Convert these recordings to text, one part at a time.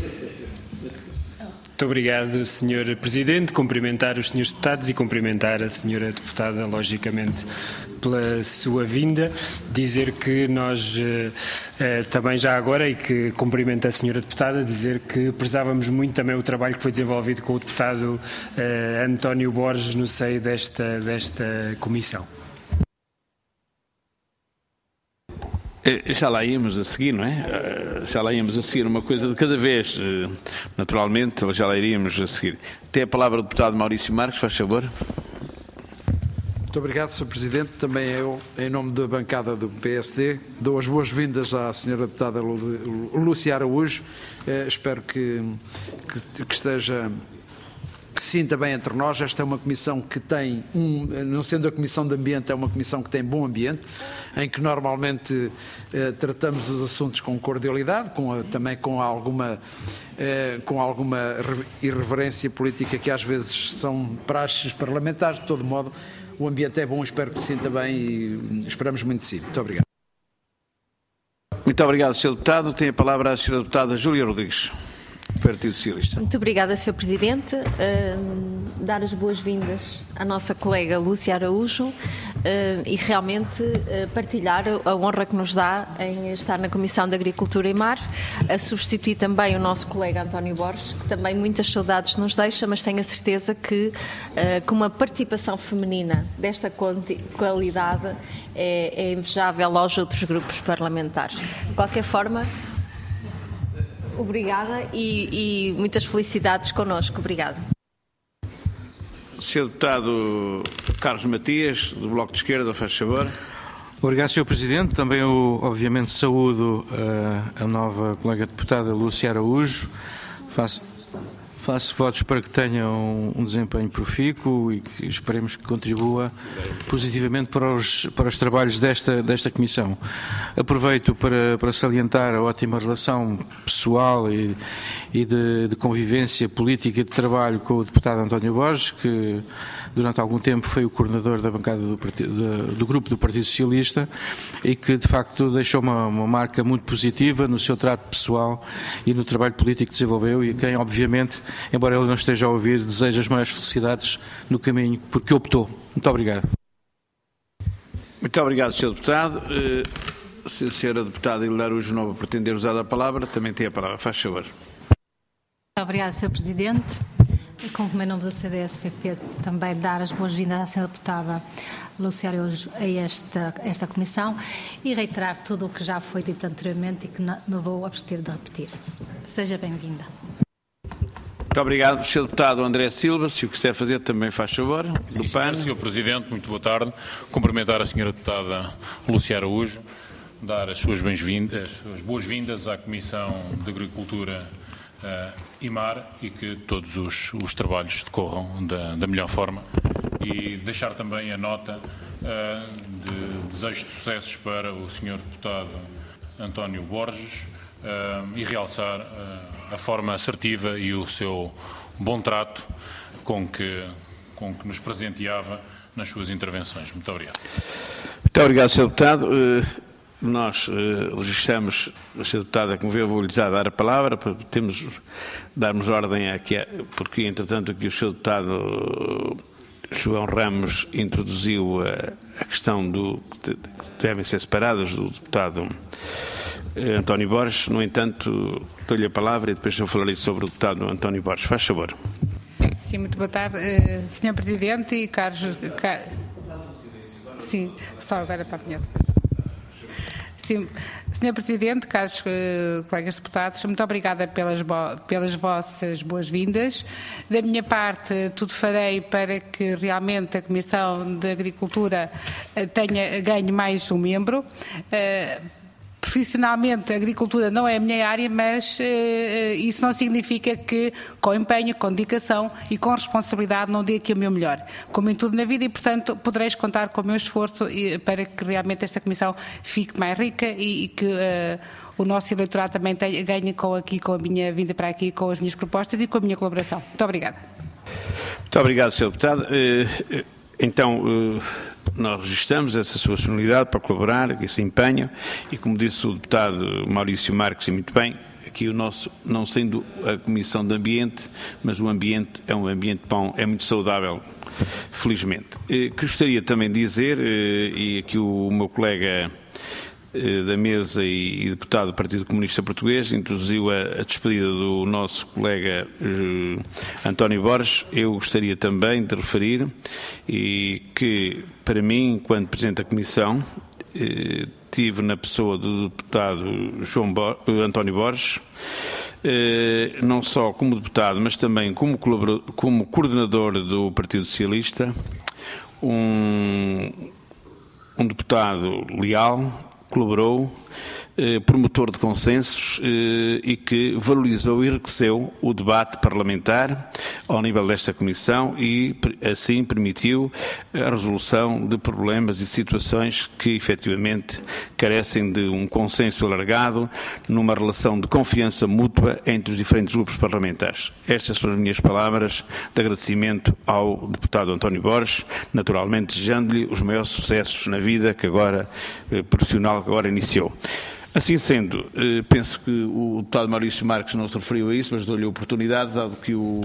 Muito obrigado, Sr. Presidente. Cumprimentar os Srs. Deputados e cumprimentar a Sra. Deputada, logicamente, pela sua vinda. Dizer que nós, também já agora, e que cumprimento a Sra. Deputada, dizer que prezávamos muito também o trabalho que foi desenvolvido com o Deputado António Borges no seio desta Comissão. Já lá íamos a seguir, não é? Já lá íamos a seguir uma coisa de cada vez, naturalmente, já lá iríamos a seguir. Tem a palavra o deputado Maurício Marques, faz favor. Muito obrigado, Sr. Presidente. Também eu, em nome da bancada do PSD, dou as boas-vindas à Sra. Deputada Lúcia Araújo. Espero que esteja... que sinta bem entre nós. Esta é uma comissão que tem, não sendo a Comissão de Ambiente, é uma comissão que tem bom ambiente, em que normalmente tratamos os assuntos com cordialidade, também com alguma irreverência política que às vezes são praxes parlamentares. De todo modo, o ambiente é bom, espero que se sinta bem e esperamos muito de si. Muito obrigado. Muito obrigado, Sr. Deputado. Tem a palavra a Sra. Deputada Júlia Rodrigues, Partido Socialista. Muito obrigada, Sr. Presidente. Dar as boas-vindas à nossa colega Lúcia Araújo e realmente partilhar a honra que nos dá em estar na Comissão de Agricultura e Mar, a substituir também o nosso colega António Borges, que também muitas saudades nos deixa, mas tenho a certeza que com uma participação feminina desta qualidade é invejável aos outros grupos parlamentares. De qualquer forma, obrigada e muitas felicidades connosco. Obrigada. Sr. Deputado Carlos Matias, do Bloco de Esquerda, faz favor. Obrigado, Sr. Presidente. Também eu, obviamente, saúdo a nova colega deputada Lúcia Araújo. Faço votos para que tenha um desempenho profícuo e que esperemos que contribua positivamente para os trabalhos desta Comissão. Aproveito para salientar a ótima relação pessoal e de convivência política e de trabalho com o deputado António Borges, que durante algum tempo foi o coordenador da bancada do grupo do Partido Socialista e que de facto deixou uma marca muito positiva no seu trato pessoal e no trabalho político que desenvolveu, e a quem, obviamente, embora ele não esteja a ouvir, desejo as maiores felicidades no caminho porque optou. Muito obrigado. Muito obrigado, Sr. Deputado. Se a Sra. Deputada Hilda Araújo não pretender usar a palavra, também tem a palavra. Faz favor. Muito obrigado, Sr. Presidente. Com o meu nome do CDS-PP, também dar as boas-vindas à Sra. Deputada Lúcia Araújo a esta comissão e reiterar tudo o que já foi dito anteriormente e que não me vou abster de repetir. Seja bem-vinda. Muito obrigado, Sr. Deputado André Silva. Se o quiser fazer, também faz favor. Do PAN. Sr. Presidente, muito boa tarde. Cumprimentar a Sra. Deputada Lúcia Araújo, dar as suas boas-vindas à Comissão de Agricultura e Mar e que todos os trabalhos decorram da melhor forma, e deixar também a nota de desejos de sucessos para o Sr. Deputado António Borges e realçar a forma assertiva e o seu bom trato com que nos presenteava nas suas intervenções. Muito obrigado. Muito obrigado, Sr. Deputado. Nós registramos, a Sra. Deputada, como vê, eu vou-lhe já dar a palavra, para darmos ordem aqui, porque, entretanto, aqui o Sr. Deputado João Ramos introduziu a questão que devem ser separados do deputado António Borges. No entanto, dou-lhe a palavra e depois eu falarei sobre o deputado António Borges. Faz favor. Sim, muito boa tarde, Sr. Presidente e caros... Sim, só agora para a minha... Sim, Sr. Presidente, caros colegas deputados, muito obrigada pelas vossas boas-vindas. Da minha parte, tudo farei para que realmente a Comissão de Agricultura ganhe mais um membro. Profissionalmente, a agricultura não é a minha área, mas isso não significa que, com empenho, com dedicação e com responsabilidade, não dê aqui o meu melhor. Como em tudo na vida, e, portanto, podereis contar com o meu esforço para que realmente esta Comissão fique mais rica e que o nosso eleitorado também ganhe com a minha vinda para aqui, com as minhas propostas e com a minha colaboração. Muito obrigada. Muito obrigado, Sr. Deputado. Então, nós registramos essa sua disponibilidade para colaborar, esse empenho, e como disse o deputado Maurício Marques, e muito bem, aqui o nosso, não sendo a Comissão de Ambiente, mas o ambiente é um ambiente bom, é muito saudável, felizmente. Gostaria também de dizer, e aqui o meu colega da mesa e deputado do Partido Comunista Português introduziu a despedida do nosso colega António Borges. Eu gostaria também de referir que, para mim, enquanto Presidente da Comissão, tive na pessoa do deputado António Borges, não só como deputado, mas também como coordenador do Partido Socialista, um deputado leal, colaborou, promotor de consensos e que valorizou e enriqueceu o debate parlamentar ao nível desta Comissão e assim permitiu a resolução de problemas e situações que efetivamente carecem de um consenso alargado numa relação de confiança mútua entre os diferentes grupos parlamentares. Estas são as minhas palavras de agradecimento ao deputado António Borges, naturalmente desejando-lhe os maiores sucessos na vida que agora, profissional que agora iniciou. Assim sendo, penso que o deputado Maurício Marques não se referiu a isso, mas dou-lhe a oportunidade, dado que o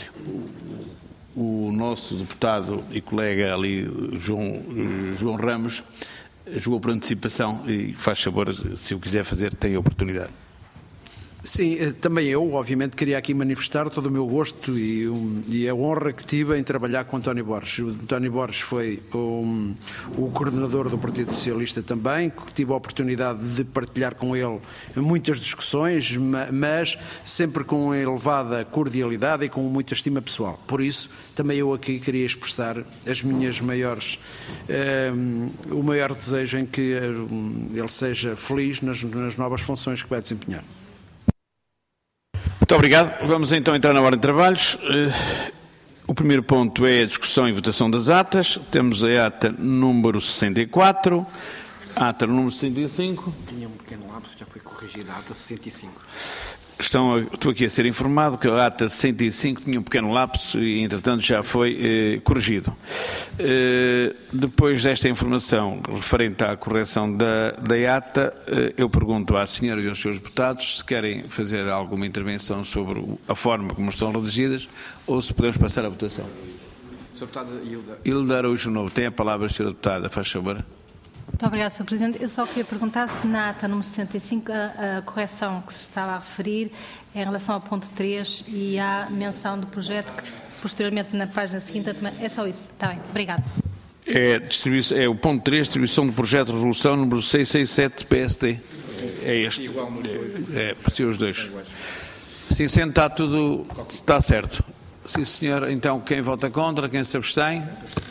nosso deputado e colega ali, João Ramos, jogou por antecipação e faz favor, se o quiser fazer, tem a oportunidade. Sim, também eu, obviamente, queria aqui manifestar todo o meu gosto e a honra que tive em trabalhar com António Borges. O António Borges foi o coordenador do Partido Socialista também, que tive a oportunidade de partilhar com ele muitas discussões, mas sempre com elevada cordialidade e com muita estima pessoal. Por isso, também eu aqui queria expressar as minhas maiores, o maior desejo em que ele seja feliz nas novas funções que vai desempenhar. Muito obrigado. Vamos então entrar na ordem de trabalhos. O primeiro ponto é a discussão e votação das atas. Temos a ata número 64, ata número 65. Tinha um pequeno lapso, já foi corrigida a ata 65. Estou aqui a ser informado que a ata 65 tinha um pequeno lapso e, entretanto, já foi corrigido. Depois desta informação referente à correção da ata, eu pergunto às senhoras e aos senhores deputados se querem fazer alguma intervenção sobre a forma como estão redigidas ou se podemos passar à votação. Sr. Deputada Hilda Araújo Novo, tem a palavra, Sra. Deputada, faz favor. Muito obrigada, Sr. Presidente. Eu só queria perguntar se na ata número 65 a correção que se estava a referir é em relação ao ponto 3 e à menção do projeto que posteriormente na página seguinte é só isso. Está bem, obrigado. É o ponto 3, distribuição do projeto de resolução número 667 PST. É este. Para ser os dois. Assim sendo, está tudo, está certo. Sim, senhor. Então, quem vota contra, quem se abstém?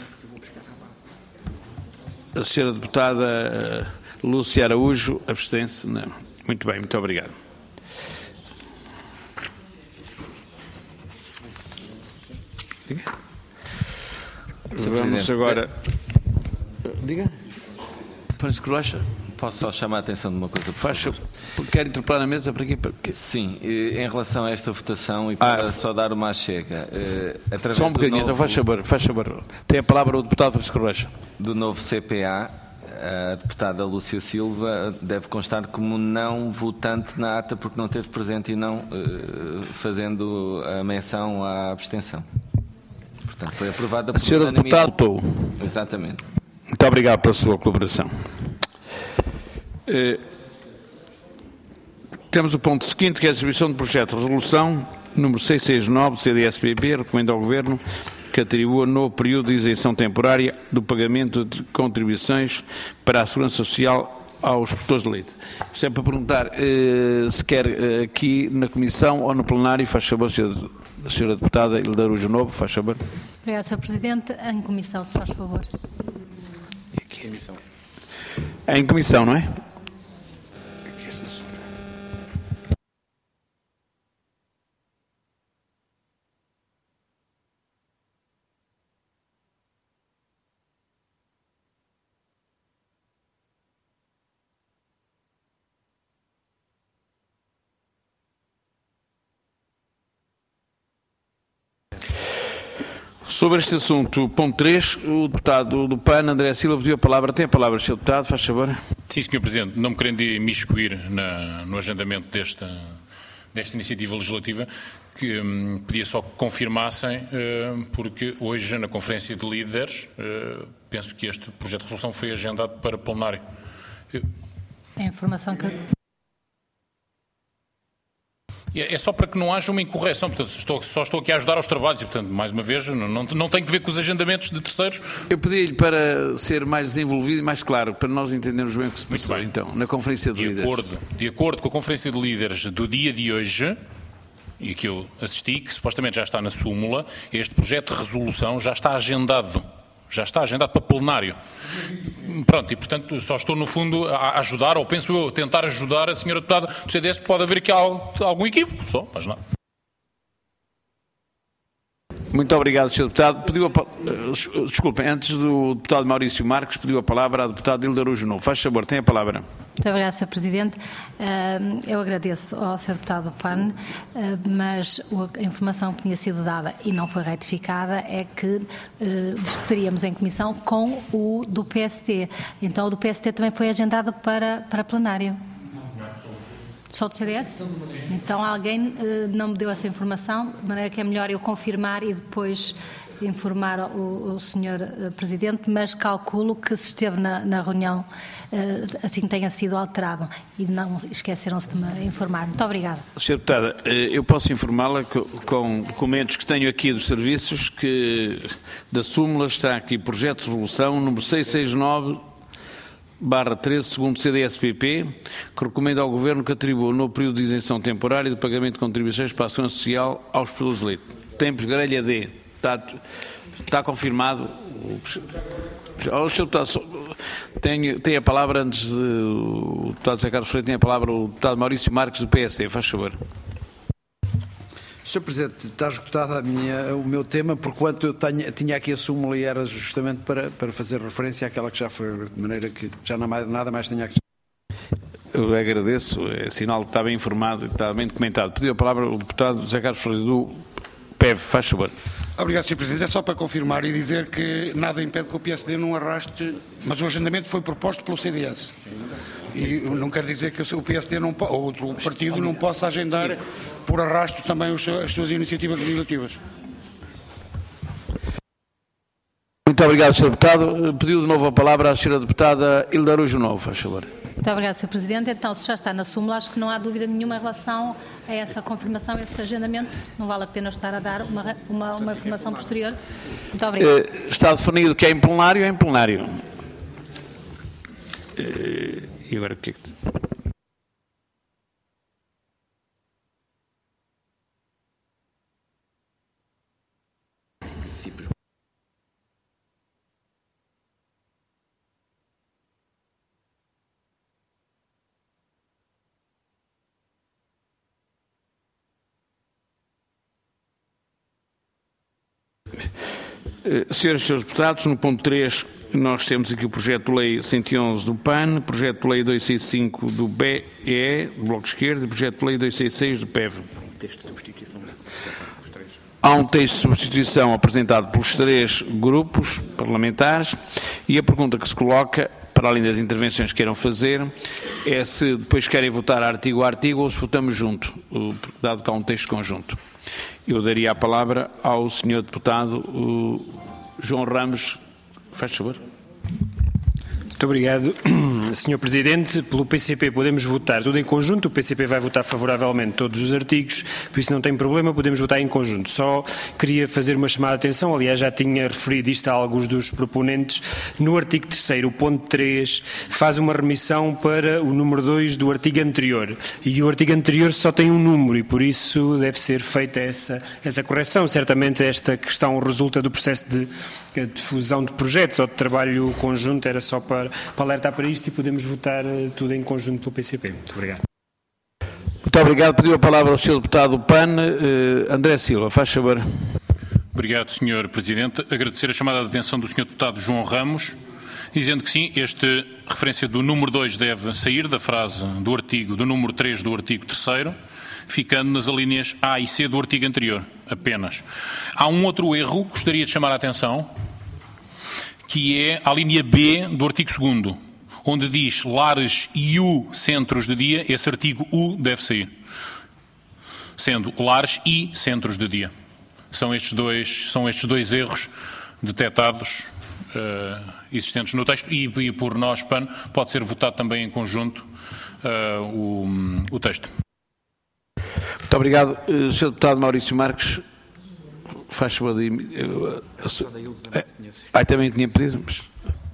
A senhora deputada Lúcia Araújo, abstém-se? Não. Muito bem, muito obrigado. Diga. Vamos agora... Diga. Francisco Rocha. Posso só chamar a atenção de uma coisa? Quer interpelar na mesa para aqui? Sim, em relação a esta votação e para só dar uma chega. Só um bocadinho, então faz favor. Tem a palavra o deputado Francisco Rocha. Do novo CPA, a deputada Lúcia Silva deve constar como não votante na ata porque não esteve presente e não fazendo a menção à abstenção. Portanto, foi aprovada por unanimidade. A senhora deputada votou. Exatamente. Muito obrigado pela sua colaboração. Temos o ponto seguinte, que é a distribuição de projeto de resolução número 669 do CDS-PP, recomenda ao Governo que atribua novo período de isenção temporária do pagamento de contribuições para a Segurança Social aos produtores de leite. Isto é para perguntar se quer aqui na Comissão ou no plenário. Faz favor, a senhora deputada Hilda Araújo Novo, faz favor. Obrigada, Sr. Presidente. Em comissão, se faz favor. Em comissão, não é? Sobre este assunto, ponto 3, o deputado do PAN, André Silva, pediu a palavra. Tem a palavra, Sr. Deputado, faz favor. Sim, Sr. Presidente, não me querendo imiscuir no agendamento desta iniciativa legislativa, que pedia só que confirmassem, porque hoje, na Conferência de Líderes, penso que este projeto de resolução foi agendado para plenário. A informação que... É só para que não haja uma incorreção, portanto, só estou aqui a ajudar aos trabalhos e, portanto, mais uma vez, não tem que ver com os agendamentos de terceiros. Eu pedi-lhe para ser mais desenvolvido e mais claro, para nós entendermos bem o que se passou, então, na Conferência de Líderes. De acordo com a Conferência de Líderes do dia de hoje, e que eu assisti, que supostamente já está na súmula, este projeto de resolução já está agendado para plenário. Pronto, e portanto só estou no fundo a ajudar, ou penso eu, a tentar ajudar a senhora deputada do CDS, pode haver aqui algum equívoco, só, mas não. Muito obrigado, Sr. Deputado. Desculpem, antes do deputado Maurício Marques, pediu a palavra à deputada Hilda Araújo Novo. Faz favor, tem a palavra. Muito obrigada, Sr. Presidente. Eu agradeço ao Sr. Deputado PAN, mas a informação que tinha sido dada e não foi retificada é que discutiríamos em comissão com o do PST. Então, o do PST também foi agendado para plenário. Só do CDS? Então alguém não me deu essa informação, de maneira que é melhor eu confirmar e depois informar o Sr. Presidente, mas calculo que se esteve na reunião, assim tenha sido alterado e não esqueceram-se de me informar. Muito obrigada. Sra. Deputada, eu posso informá-la com documentos que tenho aqui dos serviços que da súmula está aqui projeto de resolução número 669/13, segundo CDS-PP, que recomenda ao Governo que atribua o novo período de isenção temporária de pagamento de contribuições para a Segurança Social aos produtores de leite. Tempos, grelha D. Está confirmado. O Sr. Deputado, tem a palavra antes de o deputado José Carlos Freire, tem a palavra o deputado Maurício Marques do PSD. Faz favor. Sr. Presidente, está esgotado o meu tema, porquanto eu tinha aqui a súmula e era justamente para fazer referência àquela que já foi, de maneira que já nada mais tenha aqui. Eu agradeço, é sinal que está bem informado e está bem documentado. Pediu a palavra o deputado José Carlos Freire do PEV. Faz favor. Obrigado, Sr. Presidente. É só para confirmar e dizer que nada impede que o PSD não arraste, mas o agendamento foi proposto pelo CDS. E não quer dizer que o PSD ou outro partido não possa agendar por arrasto também as suas iniciativas legislativas. Muito obrigado, Sr. Deputado. Pediu de novo a palavra à Sra. Deputada Hilda Araújo Novo. Faz favor. Muito obrigado, Sr. Presidente. Então, se já está na súmula, acho que não há dúvida nenhuma em relação a essa confirmação, a esse agendamento. Não vale a pena estar a dar uma informação posterior. Muito obrigado. Está definido que é em plenário, é em plenário. E agora o que é que... Senhoras e senhores deputados, no ponto 3 nós temos aqui o projeto de lei 111 do PAN, projeto de lei 265 do BE, do Bloco de Esquerda, e projeto de lei 266 do PEV. Há um texto de substituição apresentado pelos 3 grupos parlamentares e a pergunta que se coloca, para além das intervenções que queiram fazer, é se depois querem votar artigo a artigo ou se votamos junto, dado que há um texto conjunto. Eu daria a palavra ao Sr. Deputado João Ramos. Faz favor. Muito obrigado, Sr. Presidente. Pelo PCP podemos votar tudo em conjunto. O PCP vai votar favoravelmente todos os artigos, por isso não tem problema, podemos votar em conjunto. Só queria fazer uma chamada de atenção, aliás já tinha referido isto a alguns dos proponentes. No artigo 3º, o ponto 3, faz uma remissão para o número 2 do artigo anterior. E o artigo anterior só tem um número e por isso deve ser feita essa correção. Certamente esta questão resulta do processo de fusão de projetos ou de trabalho conjunto, era só para alertar para isto e podemos votar tudo em conjunto pelo PCP. Muito obrigado. Muito obrigado. Pediu a palavra ao Sr. Deputado PAN, André Silva. Faz favor. Obrigado, Sr. Presidente. Agradecer a chamada de atenção do Sr. Deputado João Ramos, dizendo que sim, esta referência do número 2 deve sair da frase do artigo, do número 3 do artigo 3º, ficando nas alíneas A e C do artigo anterior, apenas. Há um outro erro que gostaria de chamar a atenção, que é a linha B do artigo 2º, onde diz lares e U centros de dia, esse artigo U deve sair. sendo lares e centros de dia. São estes dois erros detectados existentes no texto e por nós, PAN, pode ser votado também em conjunto o texto. Muito obrigado. Sr. Deputado Maurício Marques, faz favor de... também tinha pedido, mas...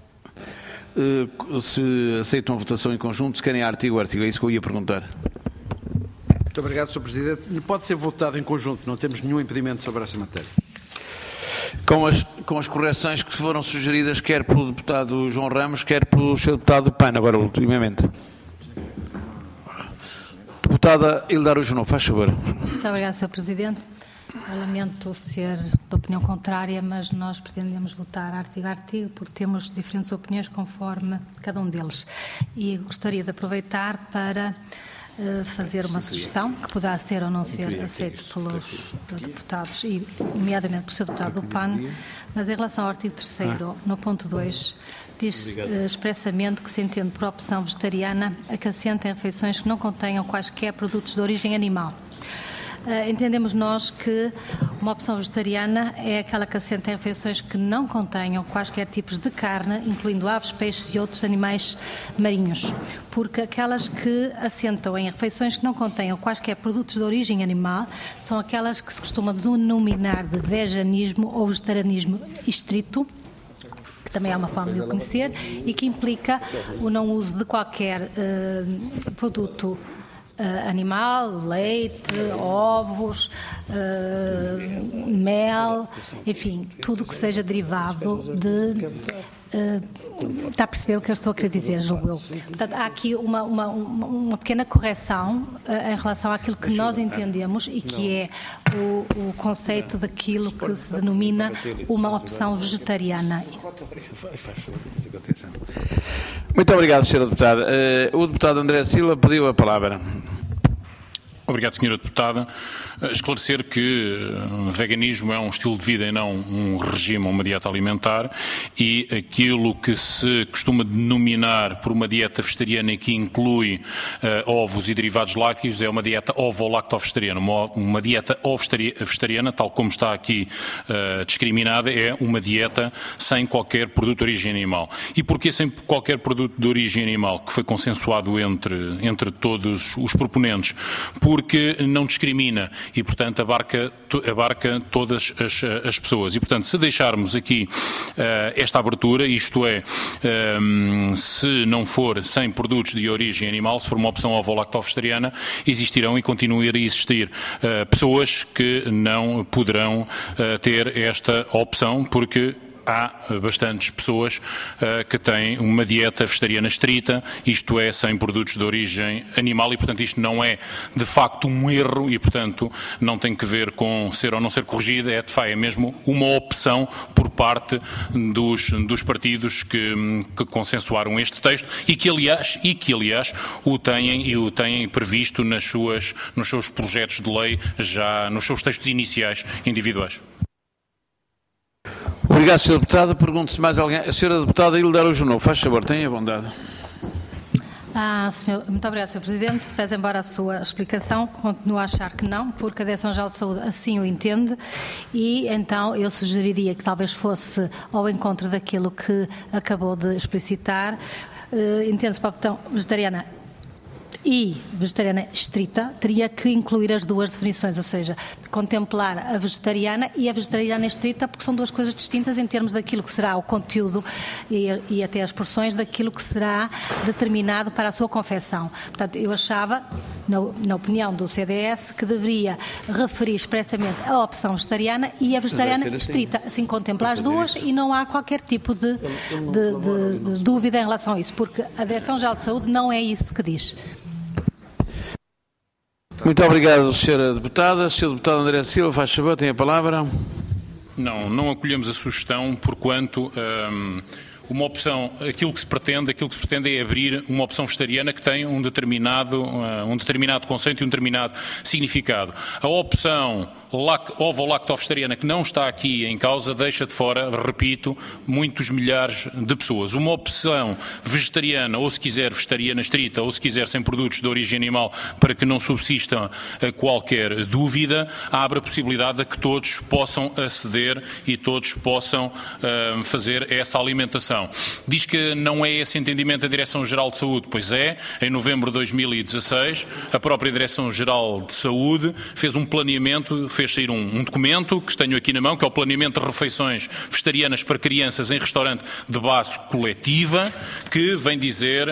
se aceitam a votação em conjunto, se querem artigo, é isso que eu ia perguntar. Muito obrigado, Sr. Presidente. Pode ser votado em conjunto, não temos nenhum impedimento sobre essa matéria. Com as correções que foram sugeridas quer pelo deputado João Ramos, quer pelo Sr. deputado PAN, agora ultimamente. Deputada Hilda Araújo, faz favor. Muito obrigada, Sr. Presidente. Eu lamento ser de opinião contrária, mas nós pretendemos votar artigo a artigo porque temos diferentes opiniões conforme cada um deles. E gostaria de aproveitar para fazer uma sugestão que poderá ser ou não ser aceita pelos deputados, e nomeadamente pelo Sr. Deputado do PAN, mas em relação ao artigo 3º, no ponto 2, diz expressamente que se entende por opção vegetariana a que assenta em refeições que não contenham quaisquer produtos de origem animal. Entendemos nós que uma opção vegetariana é aquela que assenta em refeições que não contenham quaisquer tipos de carne, incluindo aves, peixes e outros animais marinhos, porque aquelas que assentam em refeições que não contenham quaisquer produtos de origem animal são aquelas que se costuma denominar de veganismo ou vegetarianismo estrito, que também é uma forma de o conhecer, e que implica o não uso de qualquer produto animal, leite, ovos, mel, enfim, tudo que seja derivado de... está a perceber o que eu estou a querer dizer, julgo eu. Portanto, há aqui uma pequena correção em relação àquilo que nós entendemos e que é o conceito daquilo que se denomina uma opção vegetariana. Muito obrigado, Sra. Deputada. O deputado André Silva pediu a palavra. Obrigado, Sra. Deputada. Esclarecer que veganismo é um estilo de vida e não um regime ou uma dieta alimentar, e aquilo que se costuma denominar por uma dieta vegetariana e que inclui ovos e derivados lácteos é uma dieta ovo-lacto-vegetariana. Uma dieta ovo-vegetariana, tal como está aqui discriminada, é uma dieta sem qualquer produto de origem animal. E porquê sem qualquer produto de origem animal? Que foi consensuado entre todos os proponentes. Porque não discrimina e, portanto, abarca todas as pessoas. E, portanto, se deixarmos aqui esta abertura, isto é, se não for sem produtos de origem animal, se for uma opção ovo-lacto-vegetariana, existirão e continuarão a existir pessoas que não poderão ter esta opção, porque há bastantes pessoas que têm uma dieta vegetariana estrita, isto é, sem produtos de origem animal, e, portanto, isto não é, de facto, um erro e, portanto, não tem que ver com ser ou não ser corrigida, é, de facto, é mesmo uma opção por parte dos partidos que consensuaram este texto e que, aliás, o têm previsto nos seus projetos de lei, já nos seus textos iniciais individuais. Obrigado, Sr. Deputado. Pergunto-se mais alguém. A Sra. Deputada Hilda Araújo, faz favor, tenha bondade. Muito obrigada, Sr. Presidente. Pese embora a sua explicação, continuo a achar que não, porque a Direção-Geral de Saúde assim o entende, e então eu sugeriria que talvez fosse ao encontro daquilo que acabou de explicitar. Entende-se para a opção vegetariana e vegetariana estrita, teria que incluir as duas definições, ou seja, contemplar a vegetariana e a vegetariana estrita, porque são duas coisas distintas em termos daquilo que será o conteúdo e até as porções daquilo que será determinado para a sua confecção. Portanto, eu achava, na opinião do CDS, que deveria referir expressamente a opção vegetariana e a vegetariana estrita, assim contemplar as duas e não há qualquer tipo de dúvida em relação a isso, porque a Direção-Geral de Saúde não é isso que diz. Muito obrigado, Sra. Deputada. Sr. Deputado André Silva, faz favor, tem a palavra. Não acolhemos a sugestão, porquanto uma opção, aquilo que se pretende é abrir uma opção vegetariana que tem um determinado conceito e um determinado significado. A opção ovo-lacto-vegetariana, que não está aqui em causa, deixa de fora, repito, muitos milhares de pessoas. Uma opção vegetariana, ou se quiser vegetariana estrita, ou se quiser sem produtos de origem animal, para que não subsista qualquer dúvida, abre a possibilidade de que todos possam aceder e todos possam fazer essa alimentação. Diz que não é esse entendimento da Direção-Geral de Saúde, pois é. Em novembro de 2016, a própria Direção-Geral de Saúde fez um planeamento, fez sair um documento que tenho aqui na mão, que é o Planeamento de Refeições Vegetarianas para Crianças em Restaurante de Base Coletiva, que vem dizer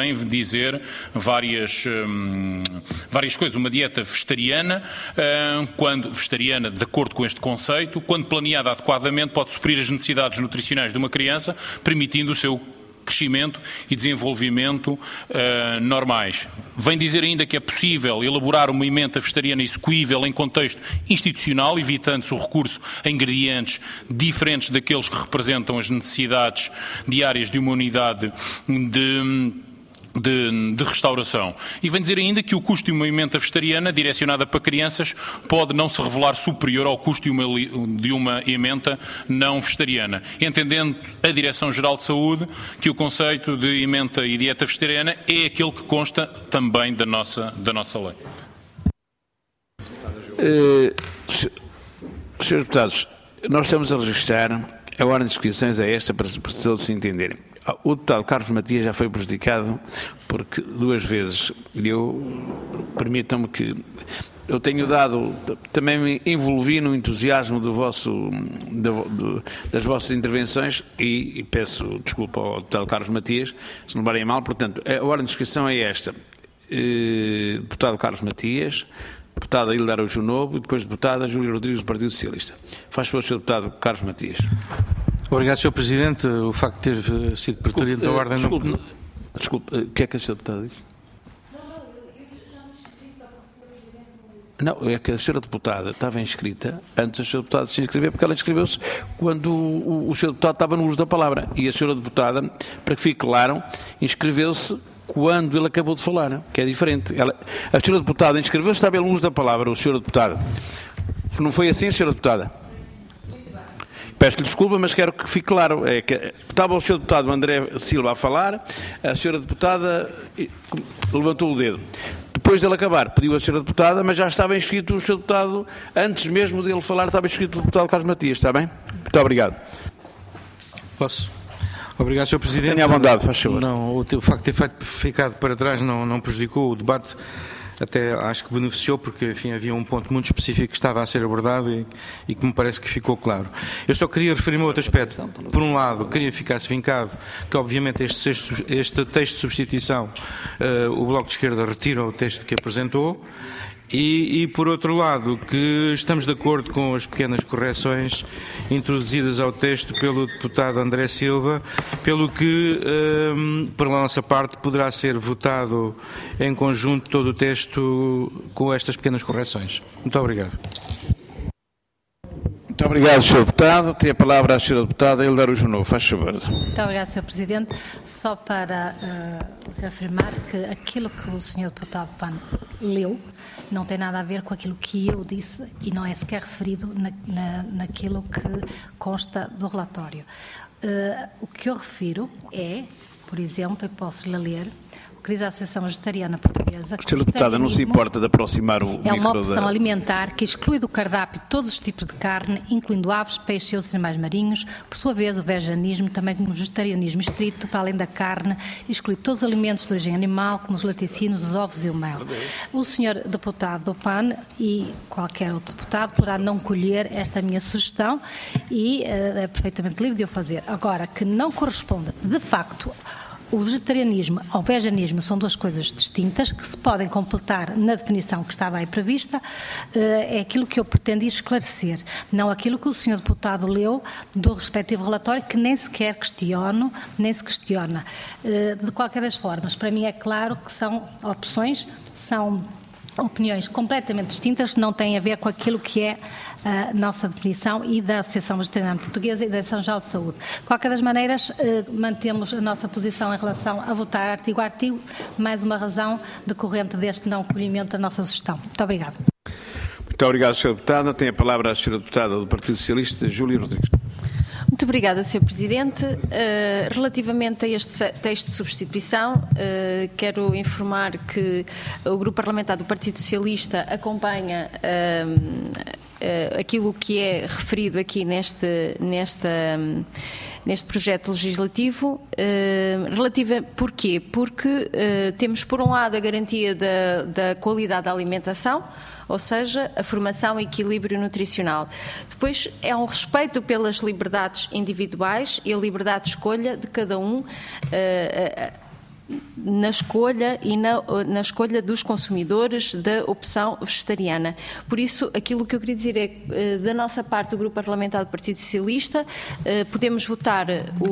várias coisas. Uma dieta vegetariana, vegetariana de acordo com este conceito, quando planeada adequadamente, pode suprir as necessidades nutricionais de uma criança, permitindo o seu crescimento e desenvolvimento normais. Vem dizer ainda que é possível elaborar uma emenda vegetariana execuível em contexto institucional, evitando-se o recurso a ingredientes diferentes daqueles que representam as necessidades diárias de uma unidade de restauração. E vem dizer ainda que o custo de uma emenda vegetariana direcionada para crianças pode não se revelar superior ao custo de uma emenda não vegetariana, entendendo a Direção-Geral de Saúde que o conceito de emenda e dieta vegetariana é aquele que consta também da nossa lei. Senhores deputados, nós estamos a registrar, a ordem de inscrições é esta para todos se entenderem. O deputado Carlos Matias já foi prejudicado porque 2 vezes permitam-me que eu tenho dado, também me envolvi no entusiasmo das vossas intervenções e peço desculpa ao deputado Carlos Matias se não levarem mal. Portanto, a ordem de inscrição é esta: deputado Carlos Matias, deputada Hilda Araújo Novo e depois deputada Júlia Rodrigues do Partido Socialista. Faz favor, Sr. deputado Carlos Matias. Obrigado, Sr. Presidente. O facto de ter sido preterido da ordem... Desculpe, o que é que a Sra. Deputada disse? Não, é que a Sra. Deputada estava inscrita antes da Sra. Deputada se inscrever, porque ela inscreveu-se quando o Sr. Deputado estava no uso da palavra. E a Sra. Deputada, para que fique claro, inscreveu-se quando ele acabou de falar, que é diferente. A Sra. Deputada inscreveu-se, estava no uso da palavra, o Sr. Deputado. Não foi assim, Sra. Deputada? Peço-lhe desculpa, mas quero que fique claro. É que estava o Sr. Deputado André Silva a falar, a Sra. Deputada levantou o dedo. Depois dele acabar, pediu a Sra. Deputada, mas já estava inscrito o Sr. Deputado, antes mesmo dele falar, estava inscrito o Deputado Carlos Matias, está bem? Muito obrigado. Posso? Obrigado, Sr. Presidente. Tenha à vontade, faz favor. Não, o facto de ter ficado para trás não prejudicou o debate. Até acho que beneficiou, porque, enfim, havia um ponto muito específico que estava a ser abordado e que me parece que ficou claro. Eu só queria referir-me a outro aspecto. Por um lado, queria ficar-se vincado que, obviamente, este texto de substituição, o Bloco de Esquerda retira o texto que apresentou. E, por outro lado, que estamos de acordo com as pequenas correções introduzidas ao texto pelo deputado André Silva, pelo que, pela nossa parte, poderá ser votado em conjunto todo o texto com estas pequenas correções. Muito obrigado. Muito obrigado, Sr. Deputado. Tem a palavra a Sra. Deputada Hilda Araújo Novo. Faz favor. Muito obrigado, Sr. Presidente. Só para reafirmar que aquilo que o Sr. Deputado Pan leu não tem nada a ver com aquilo que eu disse e não é sequer referido naquilo que consta do relatório. O que eu refiro é, por exemplo, eu posso-lhe ler o que diz a Associação Vegetariana Portuguesa. Sra. Deputada, não se importa de aproximar o micro. É uma opção alimentar que exclui do cardápio todos os tipos de carne, incluindo aves, peixes e outros animais marinhos. Por sua vez, o veganismo, também como o vegetarianismo estrito, para além da carne, exclui todos os alimentos de origem animal, como os laticínios, os ovos e o mel. O Sr. Deputado do PAN e qualquer outro deputado poderá não colher esta minha sugestão e é perfeitamente livre de o fazer. Agora, que não corresponde, de facto, o vegetarianismo ao veganismo são 2 coisas distintas que se podem completar na definição que estava aí prevista, é aquilo que eu pretendi esclarecer, não aquilo que o Sr. Deputado leu do respectivo relatório, que nem sequer questiono, nem se questiona. De qualquer das formas, para mim é claro que são opções, são opiniões completamente distintas que não têm a ver com aquilo que é a nossa definição e da Associação Vegetariana Portuguesa e da Direção-Geral de Saúde. De qualquer das maneiras, mantemos a nossa posição em relação a votar artigo a artigo, mais uma razão decorrente deste não acolhimento da nossa sugestão. Muito obrigada. Muito obrigado, Sr. Deputado. Tem a palavra a Sra. Deputada do Partido Socialista, Júlia Rodrigues. Muito obrigada, Sr. Presidente. Relativamente a este texto de substituição, quero informar que o Grupo Parlamentar do Partido Socialista acompanha aquilo que é referido aqui neste projeto legislativo. Porquê? Porque temos, por um lado, a garantia da qualidade da alimentação, ou seja, a formação e equilíbrio nutricional. Depois é um respeito pelas liberdades individuais e a liberdade de escolha de cada um na escolha e na escolha dos consumidores da opção vegetariana. Por isso, aquilo que eu queria dizer é, da nossa parte, do Grupo Parlamentar do Partido Socialista, podemos votar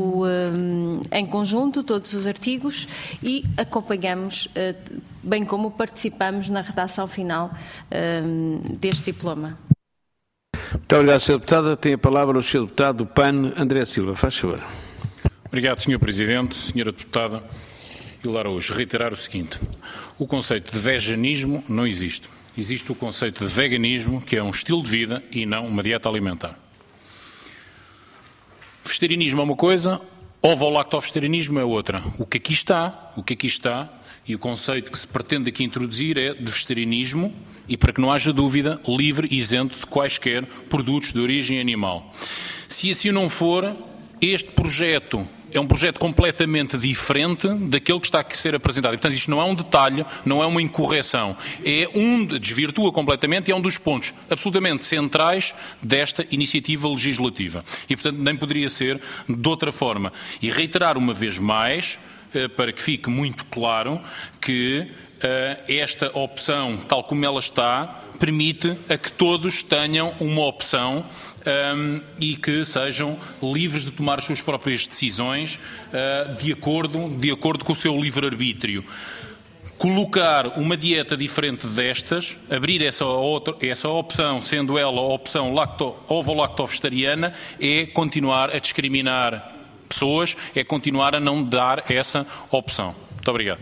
em conjunto todos os artigos e acompanhamos, bem como participamos na redação final deste diploma. Muito obrigado, Sr. Deputada. Tem a palavra o Sr. Deputado do PAN, André Silva. Faz favor. Obrigado, Sr. Presidente. Sra. Deputada Hilária Araújo, reiterar o seguinte: o conceito de veganismo não existe. Existe o conceito de veganismo, que é um estilo de vida e não uma dieta alimentar. Vegetarianismo é uma coisa, ovo-lacto-vegetarianismo é outra. O que aqui está, e o conceito que se pretende aqui introduzir é de vegetarianismo, e para que não haja dúvida, livre e isento de quaisquer produtos de origem animal. Se assim não for, este projeto é um projeto completamente diferente daquele que está a ser apresentado. E, portanto, isto não é um detalhe, não é uma incorreção. Desvirtua completamente e é um dos pontos absolutamente centrais desta iniciativa legislativa. E, portanto, nem poderia ser de outra forma. E reiterar uma vez mais, para que fique muito claro, que esta opção, tal como ela está, permite a que todos tenham uma opção e que sejam livres de tomar as suas próprias decisões de acordo com o seu livre-arbítrio. Colocar uma dieta diferente destas, abrir essa opção, sendo ela a opção ovo-lacto-vegetariana, é continuar a discriminar pessoas, é continuar a não dar essa opção. Muito obrigado.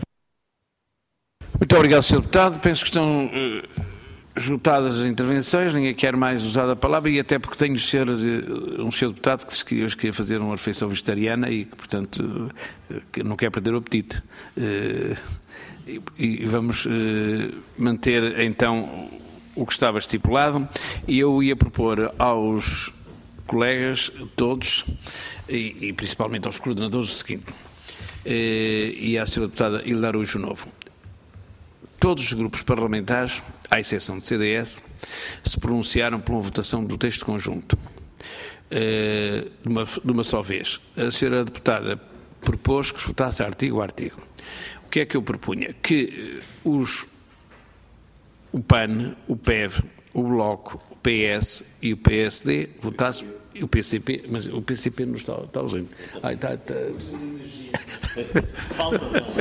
Muito obrigado, Sr. Deputado. Penso que estão esgotadas as intervenções, ninguém quer mais usar a palavra, e até porque tenho um Sr. Deputado que hoje queria fazer uma refeição vegetariana e que, portanto, que não quer perder o apetite. E vamos manter, então, o que estava estipulado, e eu ia propor aos colegas, todos, e principalmente aos coordenadores, o seguinte, e à Sra. Deputada Hilária Araújo Novo. Todos os grupos parlamentares, à exceção do CDS, se pronunciaram por uma votação do texto conjunto, de uma só vez. A Sra. Deputada propôs que se votasse artigo a artigo. O que é que eu propunha? Que o PAN, o PEV, o Bloco, o PS e o PSD votassem, e o PCP, mas o PCP não está ausente. Falta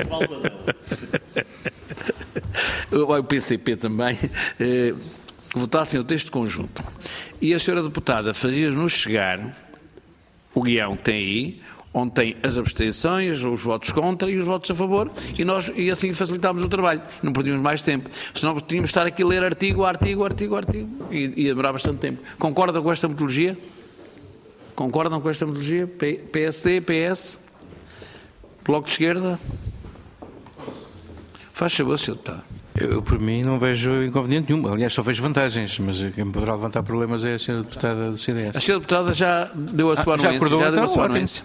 não. O PCP também, que votassem o texto conjunto. E a Sra. Deputada fazia-nos chegar o guião que tem aí, onde tem as abstenções, os votos contra e os votos a favor, e assim facilitámos o trabalho. Não perdíamos mais tempo. Senão tínhamos de estar aqui a ler artigo a artigo, e ia demorar bastante tempo. Concordam com esta metodologia? Concordam com esta metodologia? PSD, PS? Bloco de Esquerda? Faz favor, Sr. Deputado. Eu, por mim, não vejo inconveniente nenhum. Aliás, só vejo vantagens, mas quem poderá levantar problemas é a Sra. Deputada do CDS. A Sra. Deputada já deu a sua anuência. Já deu a sua anuência.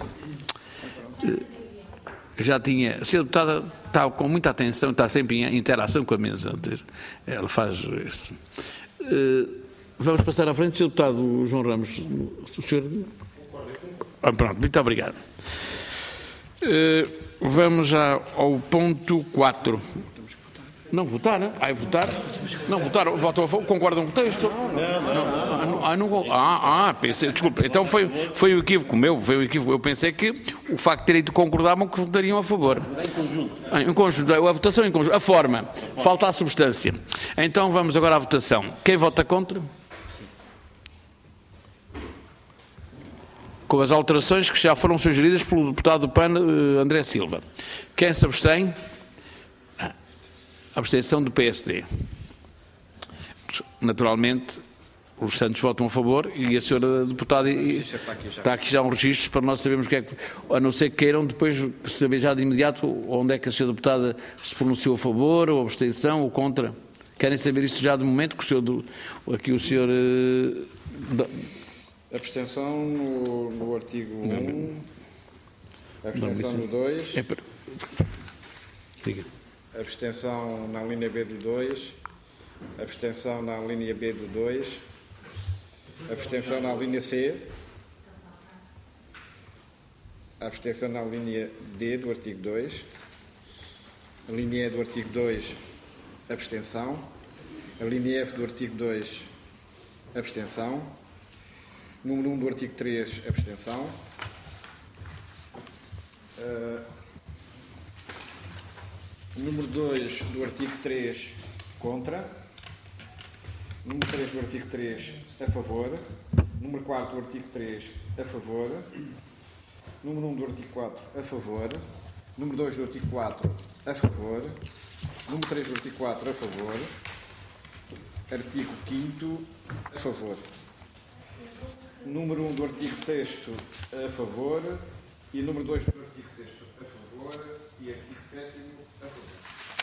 Já tinha. A Sra. Deputada está com muita atenção, está sempre em interação com a mesa. Ela faz isso. Vamos passar à frente, Sr. Deputado João Ramos. O senhor... Pronto, muito obrigado. Vamos já ao ponto 4. Não votaram? Votar? Não votaram? Votam a favor? Concordam com o texto? Não. Pensei, desculpa. Então foi o equívoco meu. Foi o equívoco. Eu pensei que o facto de terem ido concordavam que votariam a favor. Em conjunto. A votação em conjunto. A forma. Falta a substância. Então vamos agora à votação. Quem vota contra? Com as alterações que já foram sugeridas pelo deputado do PAN, André Silva. Quem se abstém? Abstenção do PSD. Naturalmente, os Santos votam a favor e a senhora deputada está aqui já um registro para nós sabermos o que é que, a não ser que queiram depois saber já de imediato onde é que a senhora deputada se pronunciou a favor, ou abstenção, ou contra. Querem saber isso já de momento? Que aqui o senhor... Abstenção no artigo 1, abstenção no 2, abstenção na linha B do 2, abstenção na linha B do 2, abstenção na linha C, abstenção na linha D do artigo 2, a linha E do artigo 2, abstenção, a linha F do artigo 2, abstenção, número 1 do artigo 3, abstenção, número 2 do artigo 3, contra. Número 3 do artigo 3, a favor. Número 4 do artigo 3, a favor. Número 1 do artigo 4, a favor. Número 2 do artigo 4, a favor. Número 3 do artigo 4, a favor. Artigo 5º, a favor. Número 1 do artigo 6º, a favor. E número 2 do artigo 6º, a favor. E artigo 7º, a favor.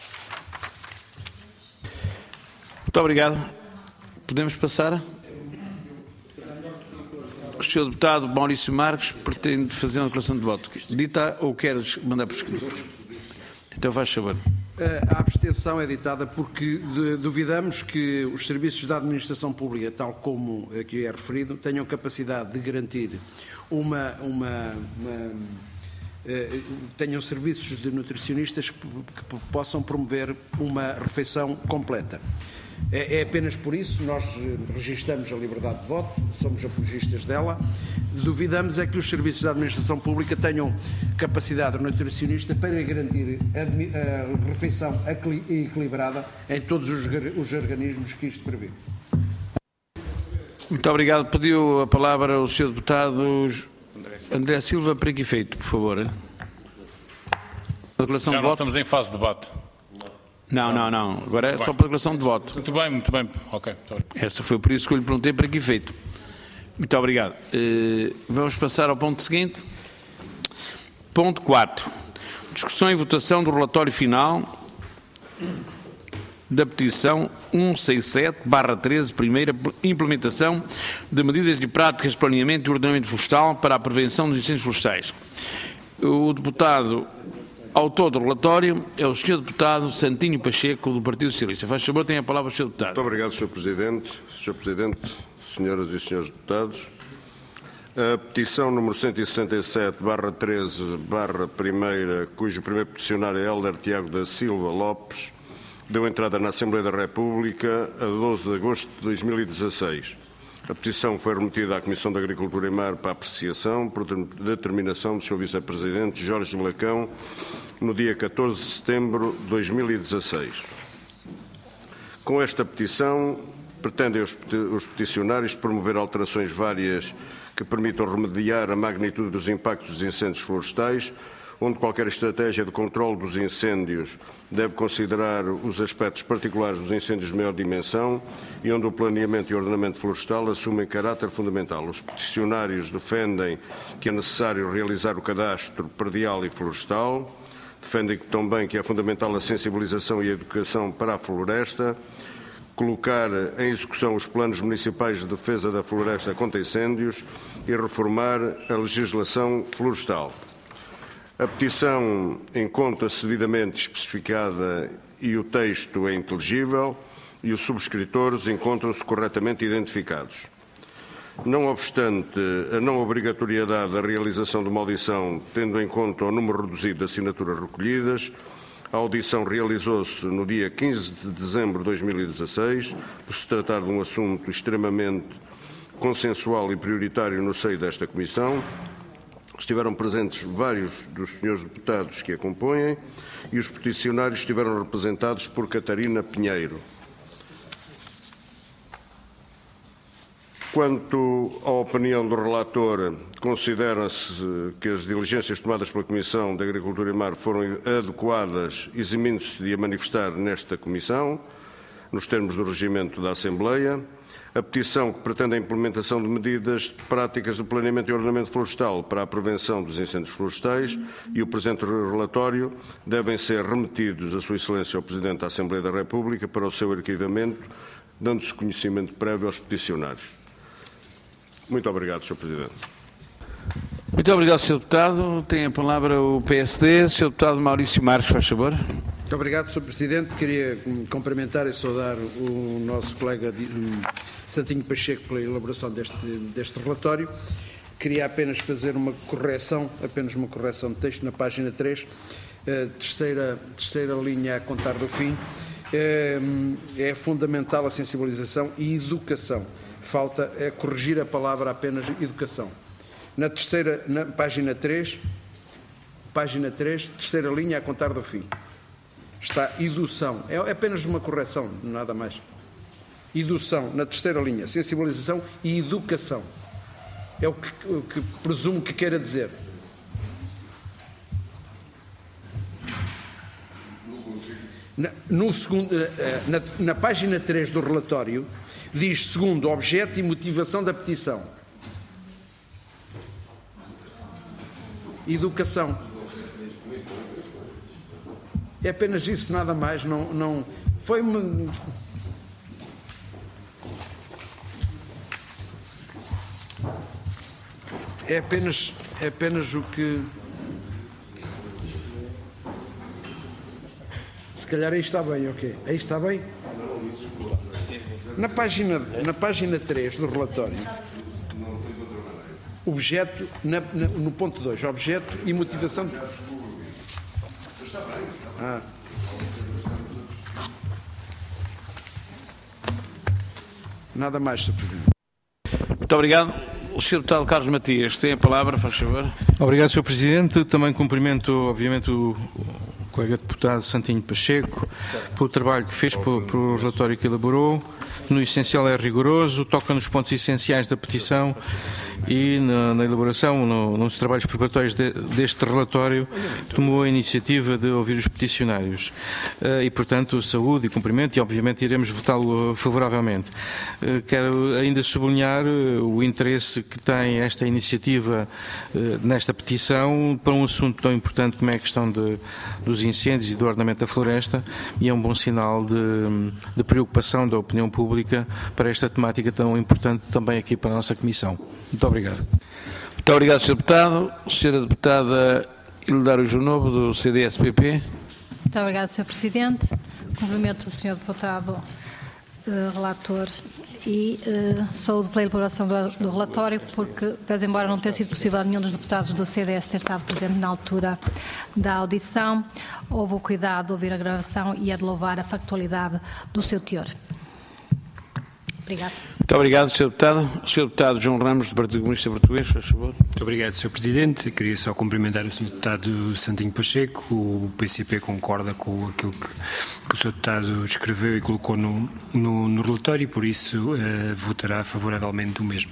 Muito obrigado. Podemos passar? O Sr. Deputado Maurício Marques pretende fazer uma declaração de voto. Dita ou queres mandar por escrito? Então faz favor. A abstenção é ditada porque duvidamos que os serviços da administração pública, tal como aqui é referido, tenham capacidade de garantir tenham serviços de nutricionistas que possam promover uma refeição completa. É apenas por isso, nós registramos a liberdade de voto, somos apologistas dela, duvidamos é que os serviços da administração pública tenham capacidade nutricionista para garantir a refeição equilibrada em todos os organismos que isto prevê. Muito obrigado. Pediu a palavra o Sr. Deputado André Silva, para que efeito, por favor? Já nós estamos em fase de debate. Não. Agora é só para a declaração de voto. Muito bem. Ok. Essa foi por isso que eu lhe perguntei para que efeito. Muito obrigado. Vamos passar ao ponto seguinte. Ponto 4. Discussão e votação do relatório final da petição 167/13, primeira implementação de medidas e práticas de planeamento e ordenamento florestal para a prevenção dos incêndios florestais. O deputado autor do relatório é o Sr. Deputado Santinho Pacheco, do Partido Socialista. Faz favor, tem a palavra o Sr. Deputado. Muito obrigado, Sr. Presidente. Sr. Presidente, senhoras e senhores deputados, a petição número 167/13, cujo primeiro peticionário é Hélder Tiago da Silva Lopes, deu entrada na Assembleia da República a 12 de agosto de 2016. A petição foi remetida à Comissão de Agricultura e Mar para apreciação, por determinação do Sr. Vice-Presidente Jorge Lacão, no dia 14 de setembro de 2016. Com esta petição, pretendem os peticionários promover alterações várias que permitam remediar a magnitude dos impactos dos incêndios florestais, onde qualquer estratégia de controle dos incêndios deve considerar os aspectos particulares dos incêndios de maior dimensão e onde o planeamento e ordenamento florestal assumem caráter fundamental. Os peticionários defendem que é necessário realizar o cadastro predial e florestal, defendem também que é fundamental a sensibilização e a educação para a floresta, colocar em execução os planos municipais de defesa da floresta contra incêndios e reformar a legislação florestal. A petição encontra-se devidamente especificada e o texto é inteligível e os subscritores encontram-se corretamente identificados. Não obstante a não obrigatoriedade da realização de uma audição, tendo em conta o número reduzido de assinaturas recolhidas, A audição realizou-se no dia 15 de dezembro de 2016, por se tratar de um assunto extremamente consensual e prioritário no seio desta Comissão. Estiveram presentes vários dos senhores deputados que a compõem e os peticionários estiveram representados por Catarina Pinheiro. Quanto à opinião do relator, considera-se que as diligências tomadas pela Comissão de Agricultura e Mar foram adequadas, eximindo-se de a manifestar nesta Comissão, nos termos do regimento da Assembleia. A petição que pretende a implementação de medidas práticas de planeamento e ordenamento florestal para a prevenção dos incêndios florestais e o presente relatório devem ser remetidos a Sua Excelência ao Presidente da Assembleia da República para o seu arquivamento, dando-se conhecimento prévio aos peticionários. Muito obrigado, Sr. Presidente. Muito obrigado, Sr. Deputado. Tem a palavra o PSD. Sr. Deputado Maurício Marques, faz favor. Muito obrigado, Sr. Presidente. Queria cumprimentar e saudar o nosso colega Santinho Pacheco pela elaboração deste relatório. Queria apenas fazer uma correção de texto na página 3, terceira linha a contar do fim. É fundamental a sensibilização e educação. Falta corrigir a palavra apenas educação. Na página 3, terceira linha a contar do fim. Está edução. É apenas uma correção, nada mais. Edução, na terceira linha. Sensibilização e educação. É o que presumo que queira dizer. Na página 3 do relatório, diz segundo objeto e motivação da petição. Educação. É apenas isso, nada mais. Não foi uma... É apenas o que... Se calhar aí está bem, ok. Aí está bem? Na página 3 do relatório, objeto, no ponto 2, objeto e motivação... Nada mais, Sr. Presidente. Muito obrigado. O Sr. Deputado Carlos Matias tem a palavra, faz favor. Obrigado, Sr. Presidente. Também cumprimento, obviamente, o colega deputado Santinho Pacheco pelo trabalho que fez, pelo relatório que elaborou. No essencial é rigoroso, toca nos pontos essenciais da petição e na elaboração, nos trabalhos preparatórios deste relatório, tomou a iniciativa de ouvir os peticionários e, portanto, saúde e cumprimento e, obviamente, iremos votá-lo favoravelmente. Quero ainda sublinhar o interesse que tem esta iniciativa nesta petição para um assunto tão importante como é a questão dos incêndios e do ordenamento da floresta, e é um bom sinal de preocupação da opinião pública para esta temática tão importante também aqui para a nossa Comissão. Muito obrigado. Muito obrigado, Sr. Deputado. Sra. Deputada Hildário Jonovo, do CDS-PP. Muito obrigado, Sr. Presidente. Cumprimento o Sr. Deputado relator e saúde pela elaboração do relatório, porque, pese embora não tenha sido possível nenhum dos deputados do CDS ter estado presente na altura da audição, houve o cuidado de ouvir a gravação e é de louvar a factualidade do seu teor. Obrigado. Muito obrigado, Sr. Deputado. Sr. Deputado João Ramos, do Partido Comunista Português, faz favor. Muito obrigado, Sr. Presidente. Queria só cumprimentar o Sr. Deputado Santinho Pacheco. O PCP concorda com aquilo que o Sr. Deputado escreveu e colocou no relatório e, por isso, votará favoravelmente o mesmo.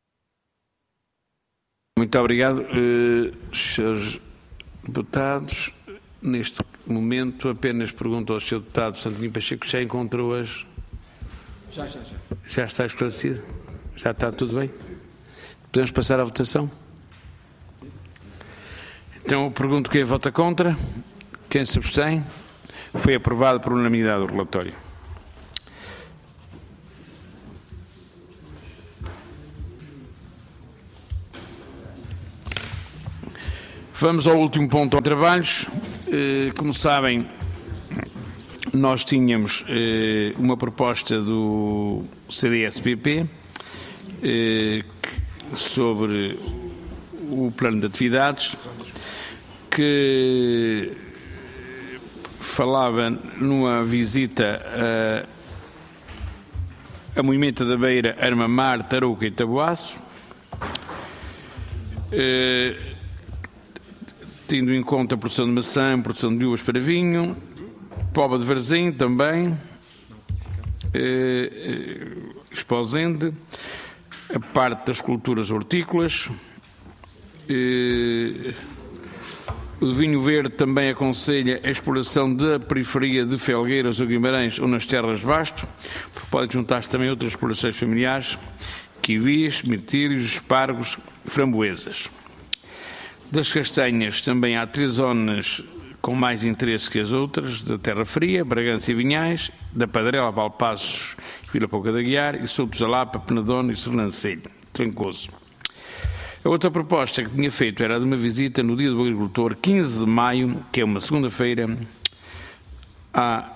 Muito obrigado. Srs. Deputados, neste momento, apenas pergunto ao Sr. Deputado Santinho Pacheco se já encontrou as... Já está esclarecido? Já está tudo bem? Podemos passar à votação? Então eu pergunto quem vota contra, quem se abstém. Foi aprovado por unanimidade o relatório. Vamos ao último ponto de trabalhos. Como sabem, nós tínhamos uma proposta do CDS-PP sobre o plano de atividades que falava numa visita a Moimenta da Beira, Armamar, Tarouca e Taboaço, tendo em conta a produção de maçã, a produção de uvas para vinho, Póvoa de Varzim também, Esposende, a parte das culturas hortícolas. O vinho verde também aconselha a exploração da periferia de Felgueiras ou Guimarães ou nas terras de Basto, porque pode juntar-se também outras explorações familiares, kiwis, mirtílios, espargos, framboesas. Das castanhas também há 3 zonas com mais interesse que as outras, da Terra Fria, Bragança e Vinhais, da Padrela, Valpaços, Vila Pouca da Guiar e Soutos da Lapa, Penedono e Sernancelho, Trancoso. A outra proposta que tinha feito era de uma visita no Dia do Agricultor, 15 de maio, que é uma segunda-feira, à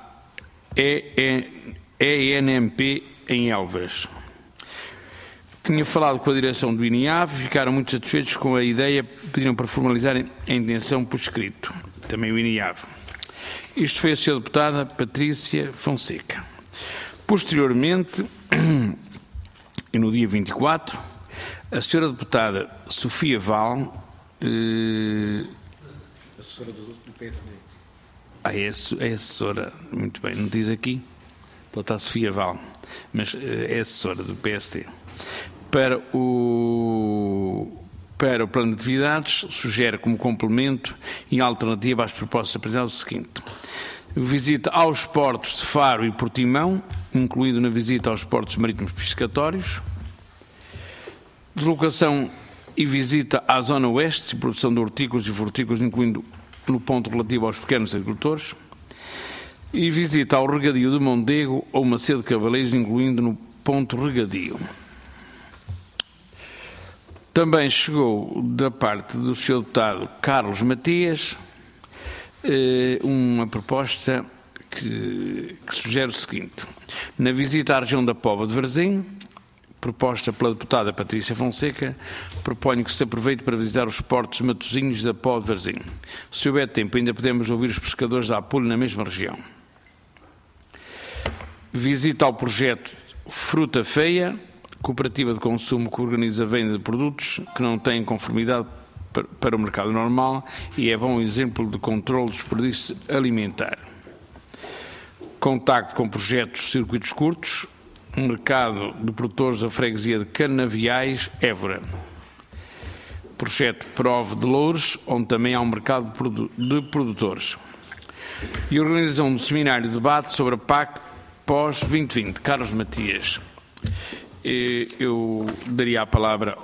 ENMP em Elvas. Tinha falado com a direção do INIAV, ficaram muito satisfeitos com a ideia, pediram para formalizarem a intenção por escrito, também o INIAV. Isto foi a Sra. Deputada Patrícia Fonseca. Posteriormente, e no dia 24, a Sra. Deputada Sofia Val, assessora do PSD. É assessora, muito bem, não diz aqui? Então está a Sofia Val, mas é assessora do PSD. Para o plano de atividades, sugere como complemento e alternativa às propostas apresentadas o seguinte: visita aos portos de Faro e Portimão, incluído na visita aos portos marítimos piscatórios, deslocação e visita à zona oeste, produção de hortícolas e frutícolas, incluindo no ponto relativo aos pequenos agricultores, e visita ao regadio de Mondego ou Macedo de Cavaleiros, incluindo no ponto regadio. Também chegou da parte do Sr. Deputado Carlos Matias uma proposta que sugere o seguinte: na visita à região da Póvoa de Varzim, proposta pela deputada Patrícia Fonseca, proponho que se aproveite para visitar os portos de Matosinhos da Póvoa de Varzim. Se houver tempo, ainda podemos ouvir os pescadores da Apulho na mesma região. Visita ao projeto Fruta Feia, cooperativa de consumo que organiza a venda de produtos que não têm conformidade para o mercado normal e é bom exemplo de controle de desperdício alimentar. Contacto com projetos circuitos curtos, mercado de produtores da freguesia de Canaviais, Évora. Projeto Prove de Loures, onde também há um mercado de produtores. E organização de um seminário de debate sobre a PAC pós-2020. Carlos Matias. Eu daria a palavra.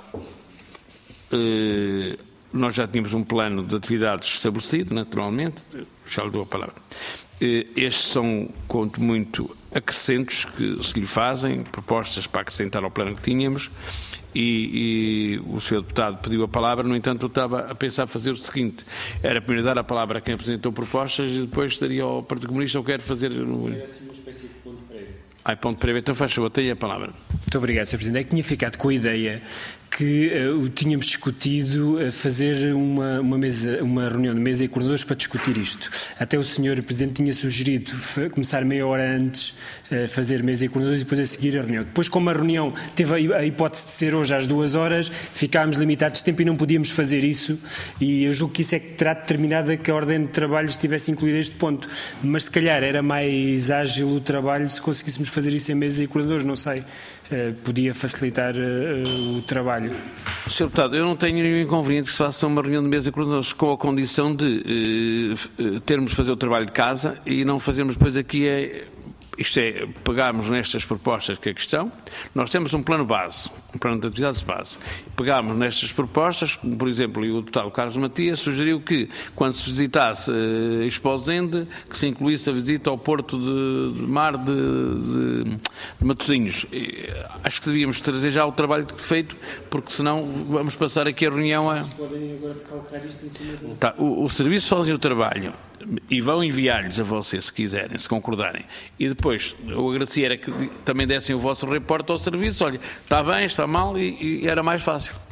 Nós já tínhamos um plano de atividades estabelecido, naturalmente, já lhe dou a palavra. Estes são, conto muito, acrescentos que se lhe fazem, propostas para acrescentar ao plano que tínhamos, e o Sr. Deputado pediu a palavra. No entanto, eu estava a pensar fazer o seguinte: era primeiro dar a palavra a quem apresentou propostas e depois daria ao Partido Comunista. Eu quero fazer... Era assim uma espécie de ponto prévio. Ponto prévio. Então faz favor, tenha a palavra. Muito obrigado, Sr. Presidente. É que tinha ficado com a ideia que tínhamos discutido fazer uma reunião de mesa e coordenadores para discutir isto. Até o Sr. Presidente tinha sugerido começar meia hora antes, fazer mesa e coordenadores e depois a seguir a reunião. Depois, como a reunião teve a hipótese de ser hoje às 2 horas, ficámos limitados de tempo e não podíamos fazer isso, e eu julgo que isso é que terá determinado que a ordem de trabalho estivesse incluída este ponto. Mas se calhar era mais ágil o trabalho se conseguíssemos fazer isso em mesa e coordenadores, não sei. Podia facilitar o trabalho. Sr. Deputado, eu não tenho nenhum inconveniente que se faça uma reunião de mesa com nós, com a condição de termos de fazer o trabalho de casa e não fazermos depois aqui isto é, pegarmos nestas propostas que aqui estão. Nós temos um plano base, um plano de atividades base. Pegámos nestas propostas, como por exemplo, o deputado Carlos Matias sugeriu que, quando se visitasse Esposende, que se incluísse a visita ao Porto de Mar de Matosinhos. Acho que devíamos trazer já o trabalho feito, porque senão vamos passar aqui a reunião a... Podem agora calcar isto em cima de... Tá, o serviço fazem o trabalho e vão enviar-lhes a vocês, se quiserem, se concordarem. E depois, eu agradecia era que também dessem o vosso reporte ao serviço. Olha, está bem, está mal, e era mais fácil.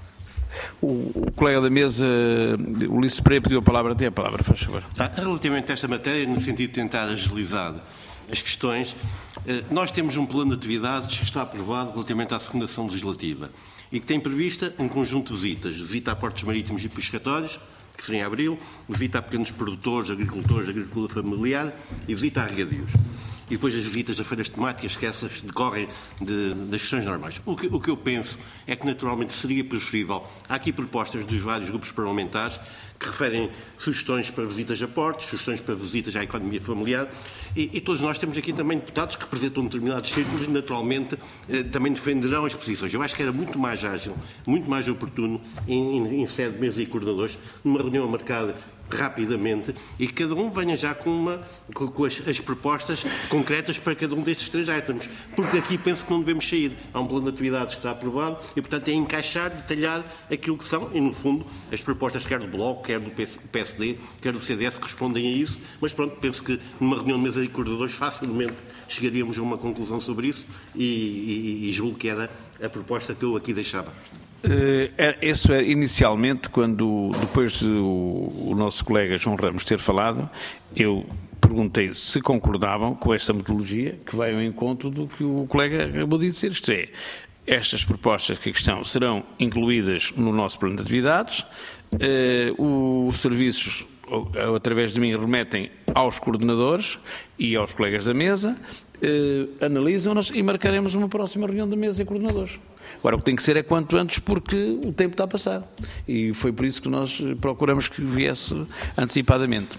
O colega da mesa, Ulisses Pereira, pediu a palavra. Tem a palavra, faz favor. Relativamente a esta matéria, no sentido de tentar agilizar as questões, nós temos um plano de atividades que está aprovado relativamente à segunda sessão legislativa e que tem prevista um conjunto de visitas. Visita a portos marítimos e pescatórios, que seria em abril, visita a pequenos produtores, agricultores, agricultura familiar e visita a regadios. E depois as visitas a feiras temáticas, que essas decorrem das questões normais. O que eu penso é que naturalmente seria preferível, há aqui propostas dos vários grupos parlamentares que referem sugestões para visitas a portos, sugestões para visitas à economia familiar, e todos nós temos aqui também deputados que representam determinados círculos e naturalmente também defenderão as posições. Eu acho que era muito mais ágil, muito mais oportuno em sede de mesa e coordenadores, numa reunião marcada rapidamente, e que cada um venha já com as propostas concretas para cada um destes 3 itens, porque aqui penso que não devemos sair. Há um plano de atividades que está aprovado e, portanto, é encaixar, detalhar aquilo que são, e no fundo, as propostas quer do Bloco, quer do PSD, quer do CDS, que respondem a isso, mas pronto, penso que numa reunião de mesa de coordenadores facilmente chegaríamos a uma conclusão sobre isso e julgo que era a proposta que eu aqui deixava. Isso é inicialmente, quando depois o nosso colega João Ramos ter falado, eu perguntei se concordavam com esta metodologia que vai ao encontro do que o colega acabou de dizer, isto é, estas propostas que aqui estão serão incluídas no nosso plano de atividades, os serviços, através de mim, remetem aos coordenadores e aos colegas da mesa, analisam-nas e marcaremos uma próxima reunião da mesa de coordenadores. Agora, o que tem que ser é quanto antes, porque o tempo está a passar. E foi por isso que nós procuramos que viesse antecipadamente.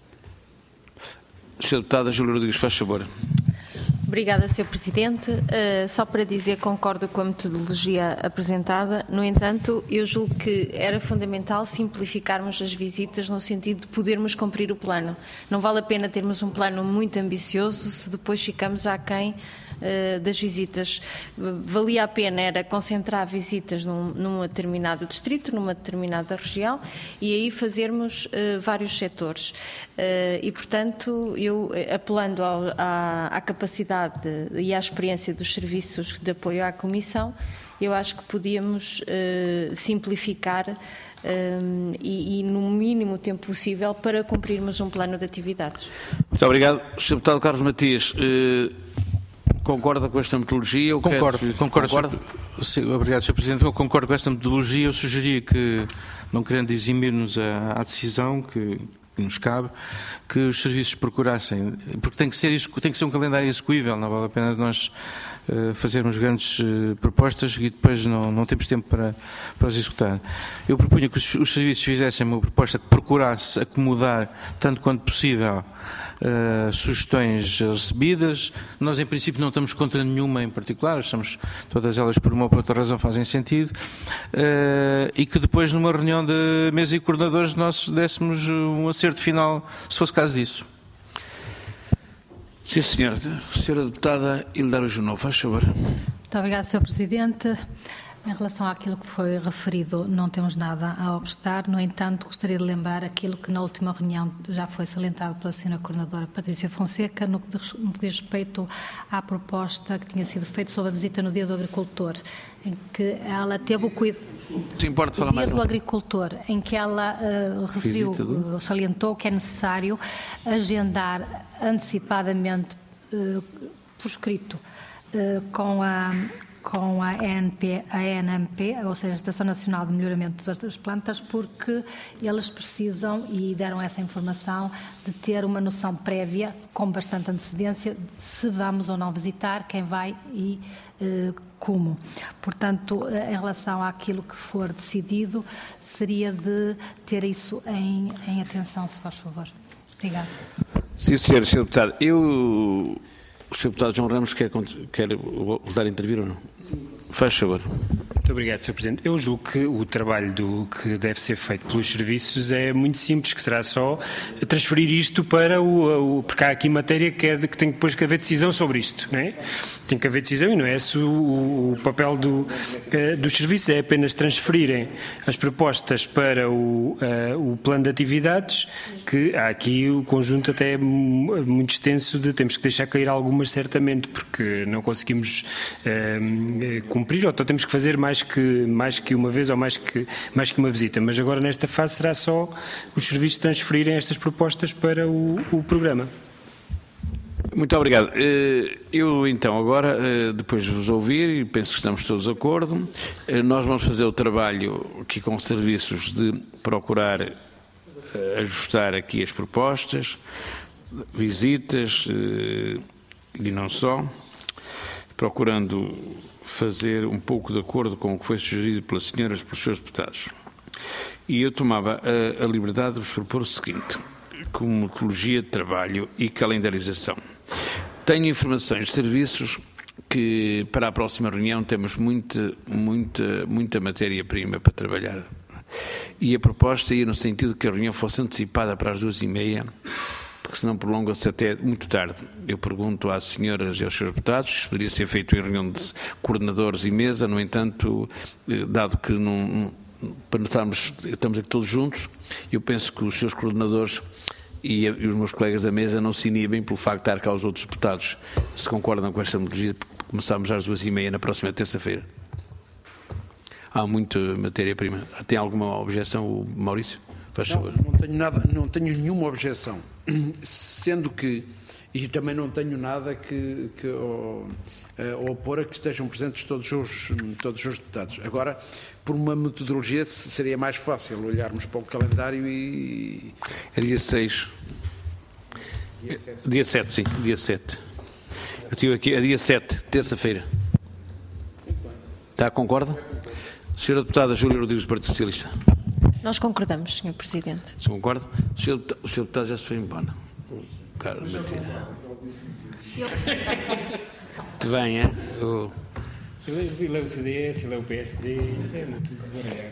Sra. Deputada Júlia Rodrigues, faz favor. Obrigada, Sr. Presidente. Só para dizer que concordo com a metodologia apresentada. No entanto, eu julgo que era fundamental simplificarmos as visitas no sentido de podermos cumprir o plano. Não vale a pena termos um plano muito ambicioso se depois ficamos aquém das visitas. Valia a pena era concentrar visitas num determinado distrito, numa determinada região, e aí fazermos vários setores. E, portanto, eu, apelando à capacidade e à experiência dos serviços de apoio à Comissão, eu acho que podíamos simplificar e no mínimo tempo possível para cumprirmos um plano de atividades. Muito obrigado. Sr. Deputado Carlos Matias, concorda com esta metodologia? Concordo. Obrigado, Sr. Presidente. Eu concordo com esta metodologia. Eu sugeria que, não querendo eximir-nos à decisão que nos cabe, que os serviços procurassem, porque tem que ser um calendário execuível, não vale a pena nós fazermos grandes propostas e depois não temos tempo para os executar. Eu propunha que os serviços fizessem uma proposta que procurasse acomodar, tanto quanto possível, sugestões recebidas. Nós, em princípio, não estamos contra nenhuma em particular, achamos todas elas, por uma ou por outra razão, fazem sentido, e que depois, numa reunião de mesa e coordenadores, nós dessemos um acerto final, se fosse caso disso. Sim, senhora. Senhora Deputada Hildário Junão, faz favor. Muito obrigada, Sr. Presidente. Em relação àquilo que foi referido, não temos nada a obstar. No entanto, gostaria de lembrar aquilo que na última reunião já foi salientado pela Sra. Coordenadora Patrícia Fonseca, no que diz respeito à proposta que tinha sido feita sobre a visita no Dia do Agricultor, em que ela teve o cuidado. Se importa falar mais Dia do Agricultor, em que ela referiu, salientou que é necessário agendar antecipadamente, por escrito, com a ENMP, ou seja, a Estação Nacional de Melhoramento das Plantas, porque eles precisam, e deram essa informação, de ter uma noção prévia, com bastante antecedência, de se vamos ou não visitar, quem vai e como. Portanto, em relação àquilo que for decidido, seria de ter isso em atenção, se faz favor. Obrigada. Sim, senhor Deputado. O Sr. Deputado João Ramos quer voltar a intervir ou não? Faz favor. Muito obrigado, Sr. Presidente. Eu julgo que o trabalho que deve ser feito pelos serviços é muito simples, que será só transferir isto para porque há aqui matéria que tem depois que haver decisão sobre isto, não é? tem que haver decisão e não é esse o papel dos serviços, é apenas transferirem as propostas para o plano de atividades, que há aqui o conjunto até é muito extenso de temos que deixar cair algumas certamente, porque não conseguimos cumprir, ou então temos que fazer mais que uma vez ou mais que uma visita, mas agora nesta fase será só os serviços transferirem estas propostas para o programa. Muito obrigado. Eu então agora, depois de vos ouvir, e penso que estamos todos de acordo, nós vamos fazer o trabalho aqui com os serviços de procurar ajustar aqui as propostas, visitas e não só, procurando fazer um pouco de acordo com o que foi sugerido pelas senhoras e pelos seus deputados. E eu tomava a liberdade de vos propor o seguinte, como metodologia de trabalho e calendarização. Tenho informações de serviços que para a próxima reunião temos muita matéria-prima para trabalhar. E a proposta ia no sentido de que a reunião fosse antecipada para as 2h30, porque senão prolonga-se até muito tarde. Eu pergunto às senhoras e aos seus deputados se poderia ser feito em reunião de coordenadores e mesa, no entanto, dado que para notarmos, estamos aqui todos juntos, eu penso que os seus coordenadores e os meus colegas da mesa não se inibem pelo facto de estar cá os outros deputados. Se concordam com esta metodologia, começamos às 2h30 na próxima terça-feira. Há muita matéria-prima. Tem alguma objeção, Maurício? Faz favor. Não tenho nenhuma objeção, sendo que, e também não tenho nada que opor a que estejam presentes todos os deputados. Agora, por uma metodologia seria mais fácil olharmos para o calendário e... É dia 6. Dia 7, sim, dia 7. Eu tive aqui, é dia 7, terça-feira. Está, concorda? Senhora Deputada Júlia Rodrigues, do Partido Socialista. Nós concordamos, Sr. Presidente. Se concorda? O Sr. Deputado já se foi embora. Carlos Matina. Muito bem, é? Eu levo o CDS, eu levo o PSD, isto é muito baralhado.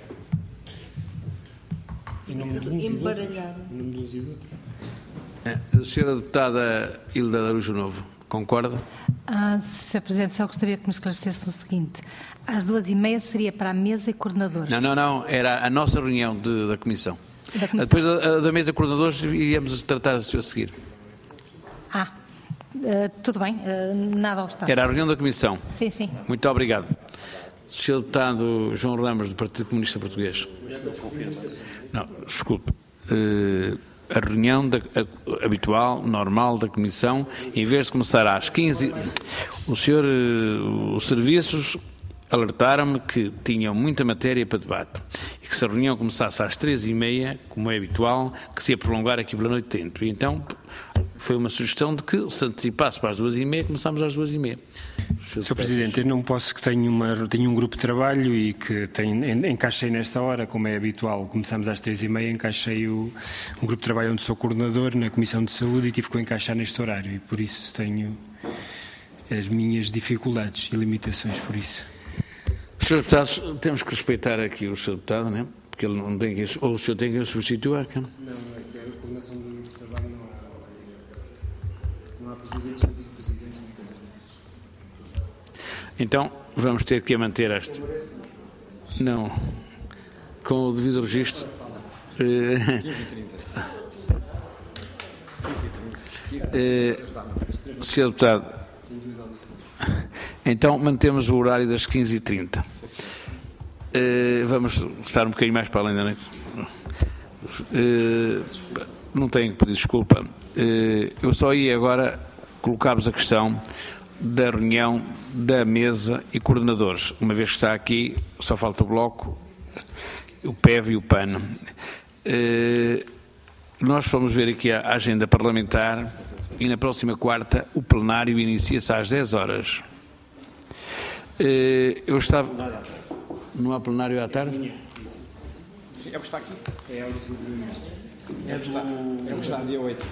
Em nome de uns e do outro. Em nome de uns e do outro. A senhora Deputada Hilda de Araújo Novo, concorda? Sr. Presidente, só gostaria que me esclarecesse o seguinte. Às 2h30 seria para a mesa e coordenadores? Não. Era a nossa reunião da Comissão. Depois da mesa de coordenadores iríamos tratar a seguir. Tudo bem, nada obstante. Era a reunião da Comissão. Sim. Muito obrigado. Sr. Deputado João Ramos, do Partido Comunista Português. Não, desculpe. A reunião habitual, normal da Comissão, em vez de começar às 15, os serviços alertaram-me que tinham muita matéria para debate e que se a reunião começasse às 3h30, como é habitual, que se ia prolongar aqui pela noite dentro. E então foi uma sugestão de que se antecipasse para as 2h30, começámos às 2h30. Sr. Presidente, eu não posso que tenho um grupo de trabalho e que encaixei nesta hora, como é habitual, começamos às 3h30, encaixei um grupo de trabalho onde sou coordenador na Comissão de Saúde e tive que o encaixar neste horário e por isso tenho as minhas dificuldades e limitações por isso. Srs. Deputados, temos que respeitar aqui o Sr. Deputado, não é? Porque ele não tem ou o senhor tem que o substituir. Não, é que a coordenação do grupo de trabalho não há presidentes, nem vice-presidentes, nem coisas dessas. Então, vamos ter que manter esta. Não. Com o devido registro. 15h30. Sr. Deputado. Então, mantemos o horário das 15h30. Vamos estar um bocadinho mais para além da noite. Não tenho que pedir desculpa. Eu só ia agora colocar-vos a questão da reunião da mesa e coordenadores. Uma vez que está aqui, só falta o Bloco, o PEV e o PAN. Nós vamos ver aqui a agenda parlamentar e na próxima quarta o plenário inicia-se às 10 horas. Eu estava... Não há plenário à tarde? É o que está aqui. É a audição do Primeiro-Ministro. É o que está dia 8.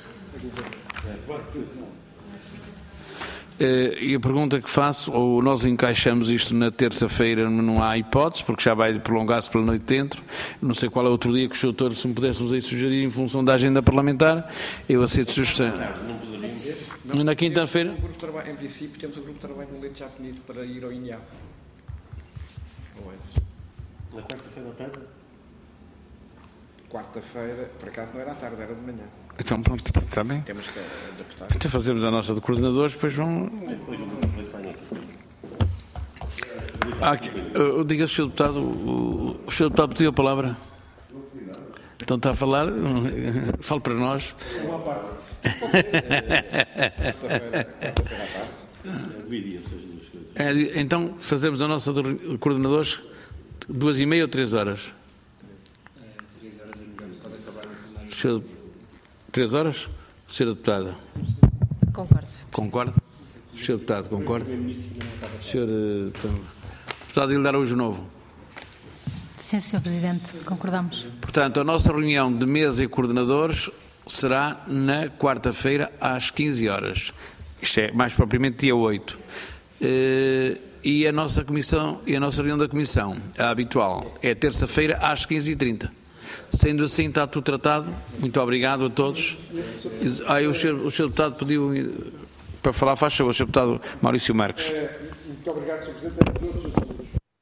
E a pergunta que faço, ou nós encaixamos isto na terça-feira, não há hipótese, porque já vai prolongar-se pela noite dentro. Não sei qual é outro dia que os doutores, se me pudéssemos aí sugerir em função da agenda parlamentar, eu aceito sugestão. Na quinta-feira? Em princípio, temos o grupo de trabalho no Leite já pedido para ir ao INEAD. Na quarta-feira à tarde? Quarta-feira, por acaso não era à tarde, era de manhã. Então pronto, está bem. Temos que adaptar. Então fazemos a nossa de coordenadores, depois vão... Diga, Sr. Deputado, o Sr. Deputado pediu a palavra. Então está a falar, fale para nós. Uma parte. Então fazemos a nossa de coordenadores 2h30 ou 3 horas? 3 horas é melhor, pode acabar. 3 horas? Sr. Deputada? Concordo. Concorda? Sr. Deputado, concorda? Sr. Deputado Hilda Araújo Novo. Sim, Sr. Presidente, concordamos. Portanto, a nossa reunião de mesa e coordenadores será na quarta-feira às 15 horas. Isto é, mais propriamente, dia 8. E a nossa comissão, e a nossa reunião da comissão, a habitual, é terça-feira às 15h30. Sendo assim, está tudo tratado. Muito obrigado a todos. O Sr. Deputado pediu para falar, faz favor, o Sr. Deputado Maurício Marques. Muito obrigado, Sr. Presidente.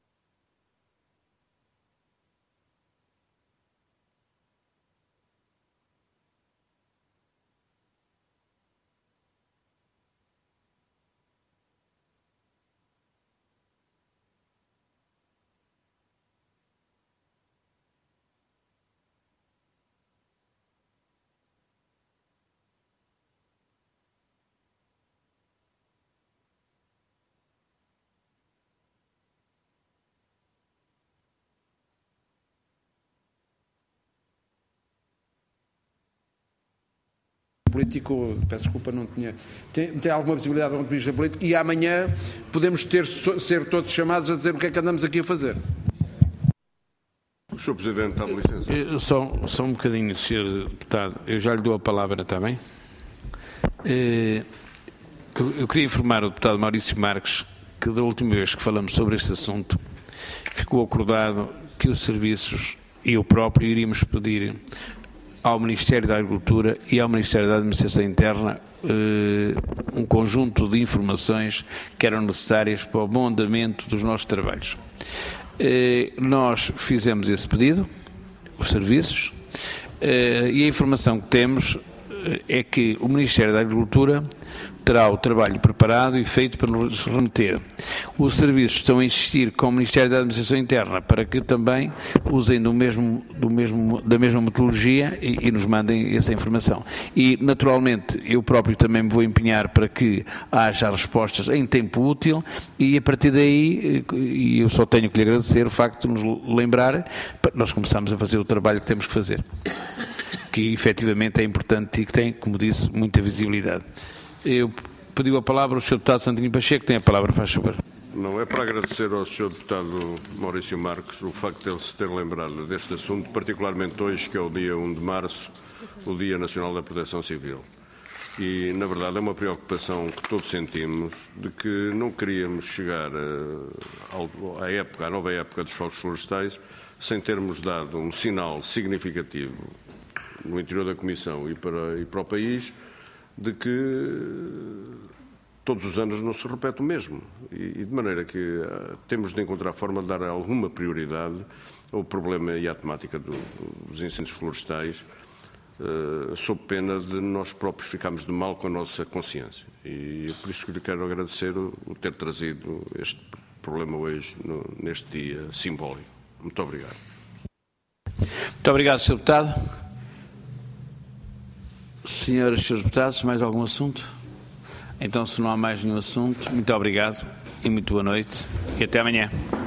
Político, peço desculpa, não tinha. Tem alguma visibilidade do ponto de vista político e amanhã podemos ser todos chamados a dizer o que é que andamos aqui a fazer. O Sr. Presidente, dá licença. Só um bocadinho, Sr. Deputado. Eu já lhe dou a palavra também. Eu queria informar o Deputado Maurício Marques que da última vez que falamos sobre este assunto ficou acordado que os serviços e eu próprio iríamos pedir ao Ministério da Agricultura e ao Ministério da Administração Interna um conjunto de informações que eram necessárias para o bom andamento dos nossos trabalhos. Nós fizemos esse pedido, os serviços, e a informação que temos é que o Ministério da Agricultura terá o trabalho preparado e feito para nos remeter. Os serviços estão a insistir com o Ministério da Administração Interna para que também usem da mesma metodologia e nos mandem essa informação. E, naturalmente, eu próprio também me vou empenhar para que haja respostas em tempo útil e, a partir daí, e eu só tenho que lhe agradecer o facto de nos lembrar, nós começamos a fazer o trabalho que temos que fazer, que efetivamente é importante e que tem, como disse, muita visibilidade. Eu pedi a palavra ao Sr. Deputado Santinho Pacheco, tem a palavra, faz favor. Não é para agradecer ao Sr. Deputado Maurício Marques o facto de ele se ter lembrado deste assunto, particularmente hoje, que é o dia 1 de março, o Dia Nacional da Proteção Civil. E, na verdade, é uma preocupação que todos sentimos de que não queríamos chegar à nova época dos fogos florestais sem termos dado um sinal significativo no interior da Comissão e para o país de que todos os anos não se repete o mesmo e de maneira que temos de encontrar forma de dar alguma prioridade ao problema e à temática dos incêndios florestais, sob pena de nós próprios ficarmos de mal com a nossa consciência. E é por isso que lhe quero agradecer o ter trazido este problema hoje, neste dia simbólico. Muito obrigado. Muito obrigado, Sr. Deputado. Senhoras e senhores deputados, mais algum assunto? Então, se não há mais nenhum assunto, muito obrigado e muito boa noite e até amanhã.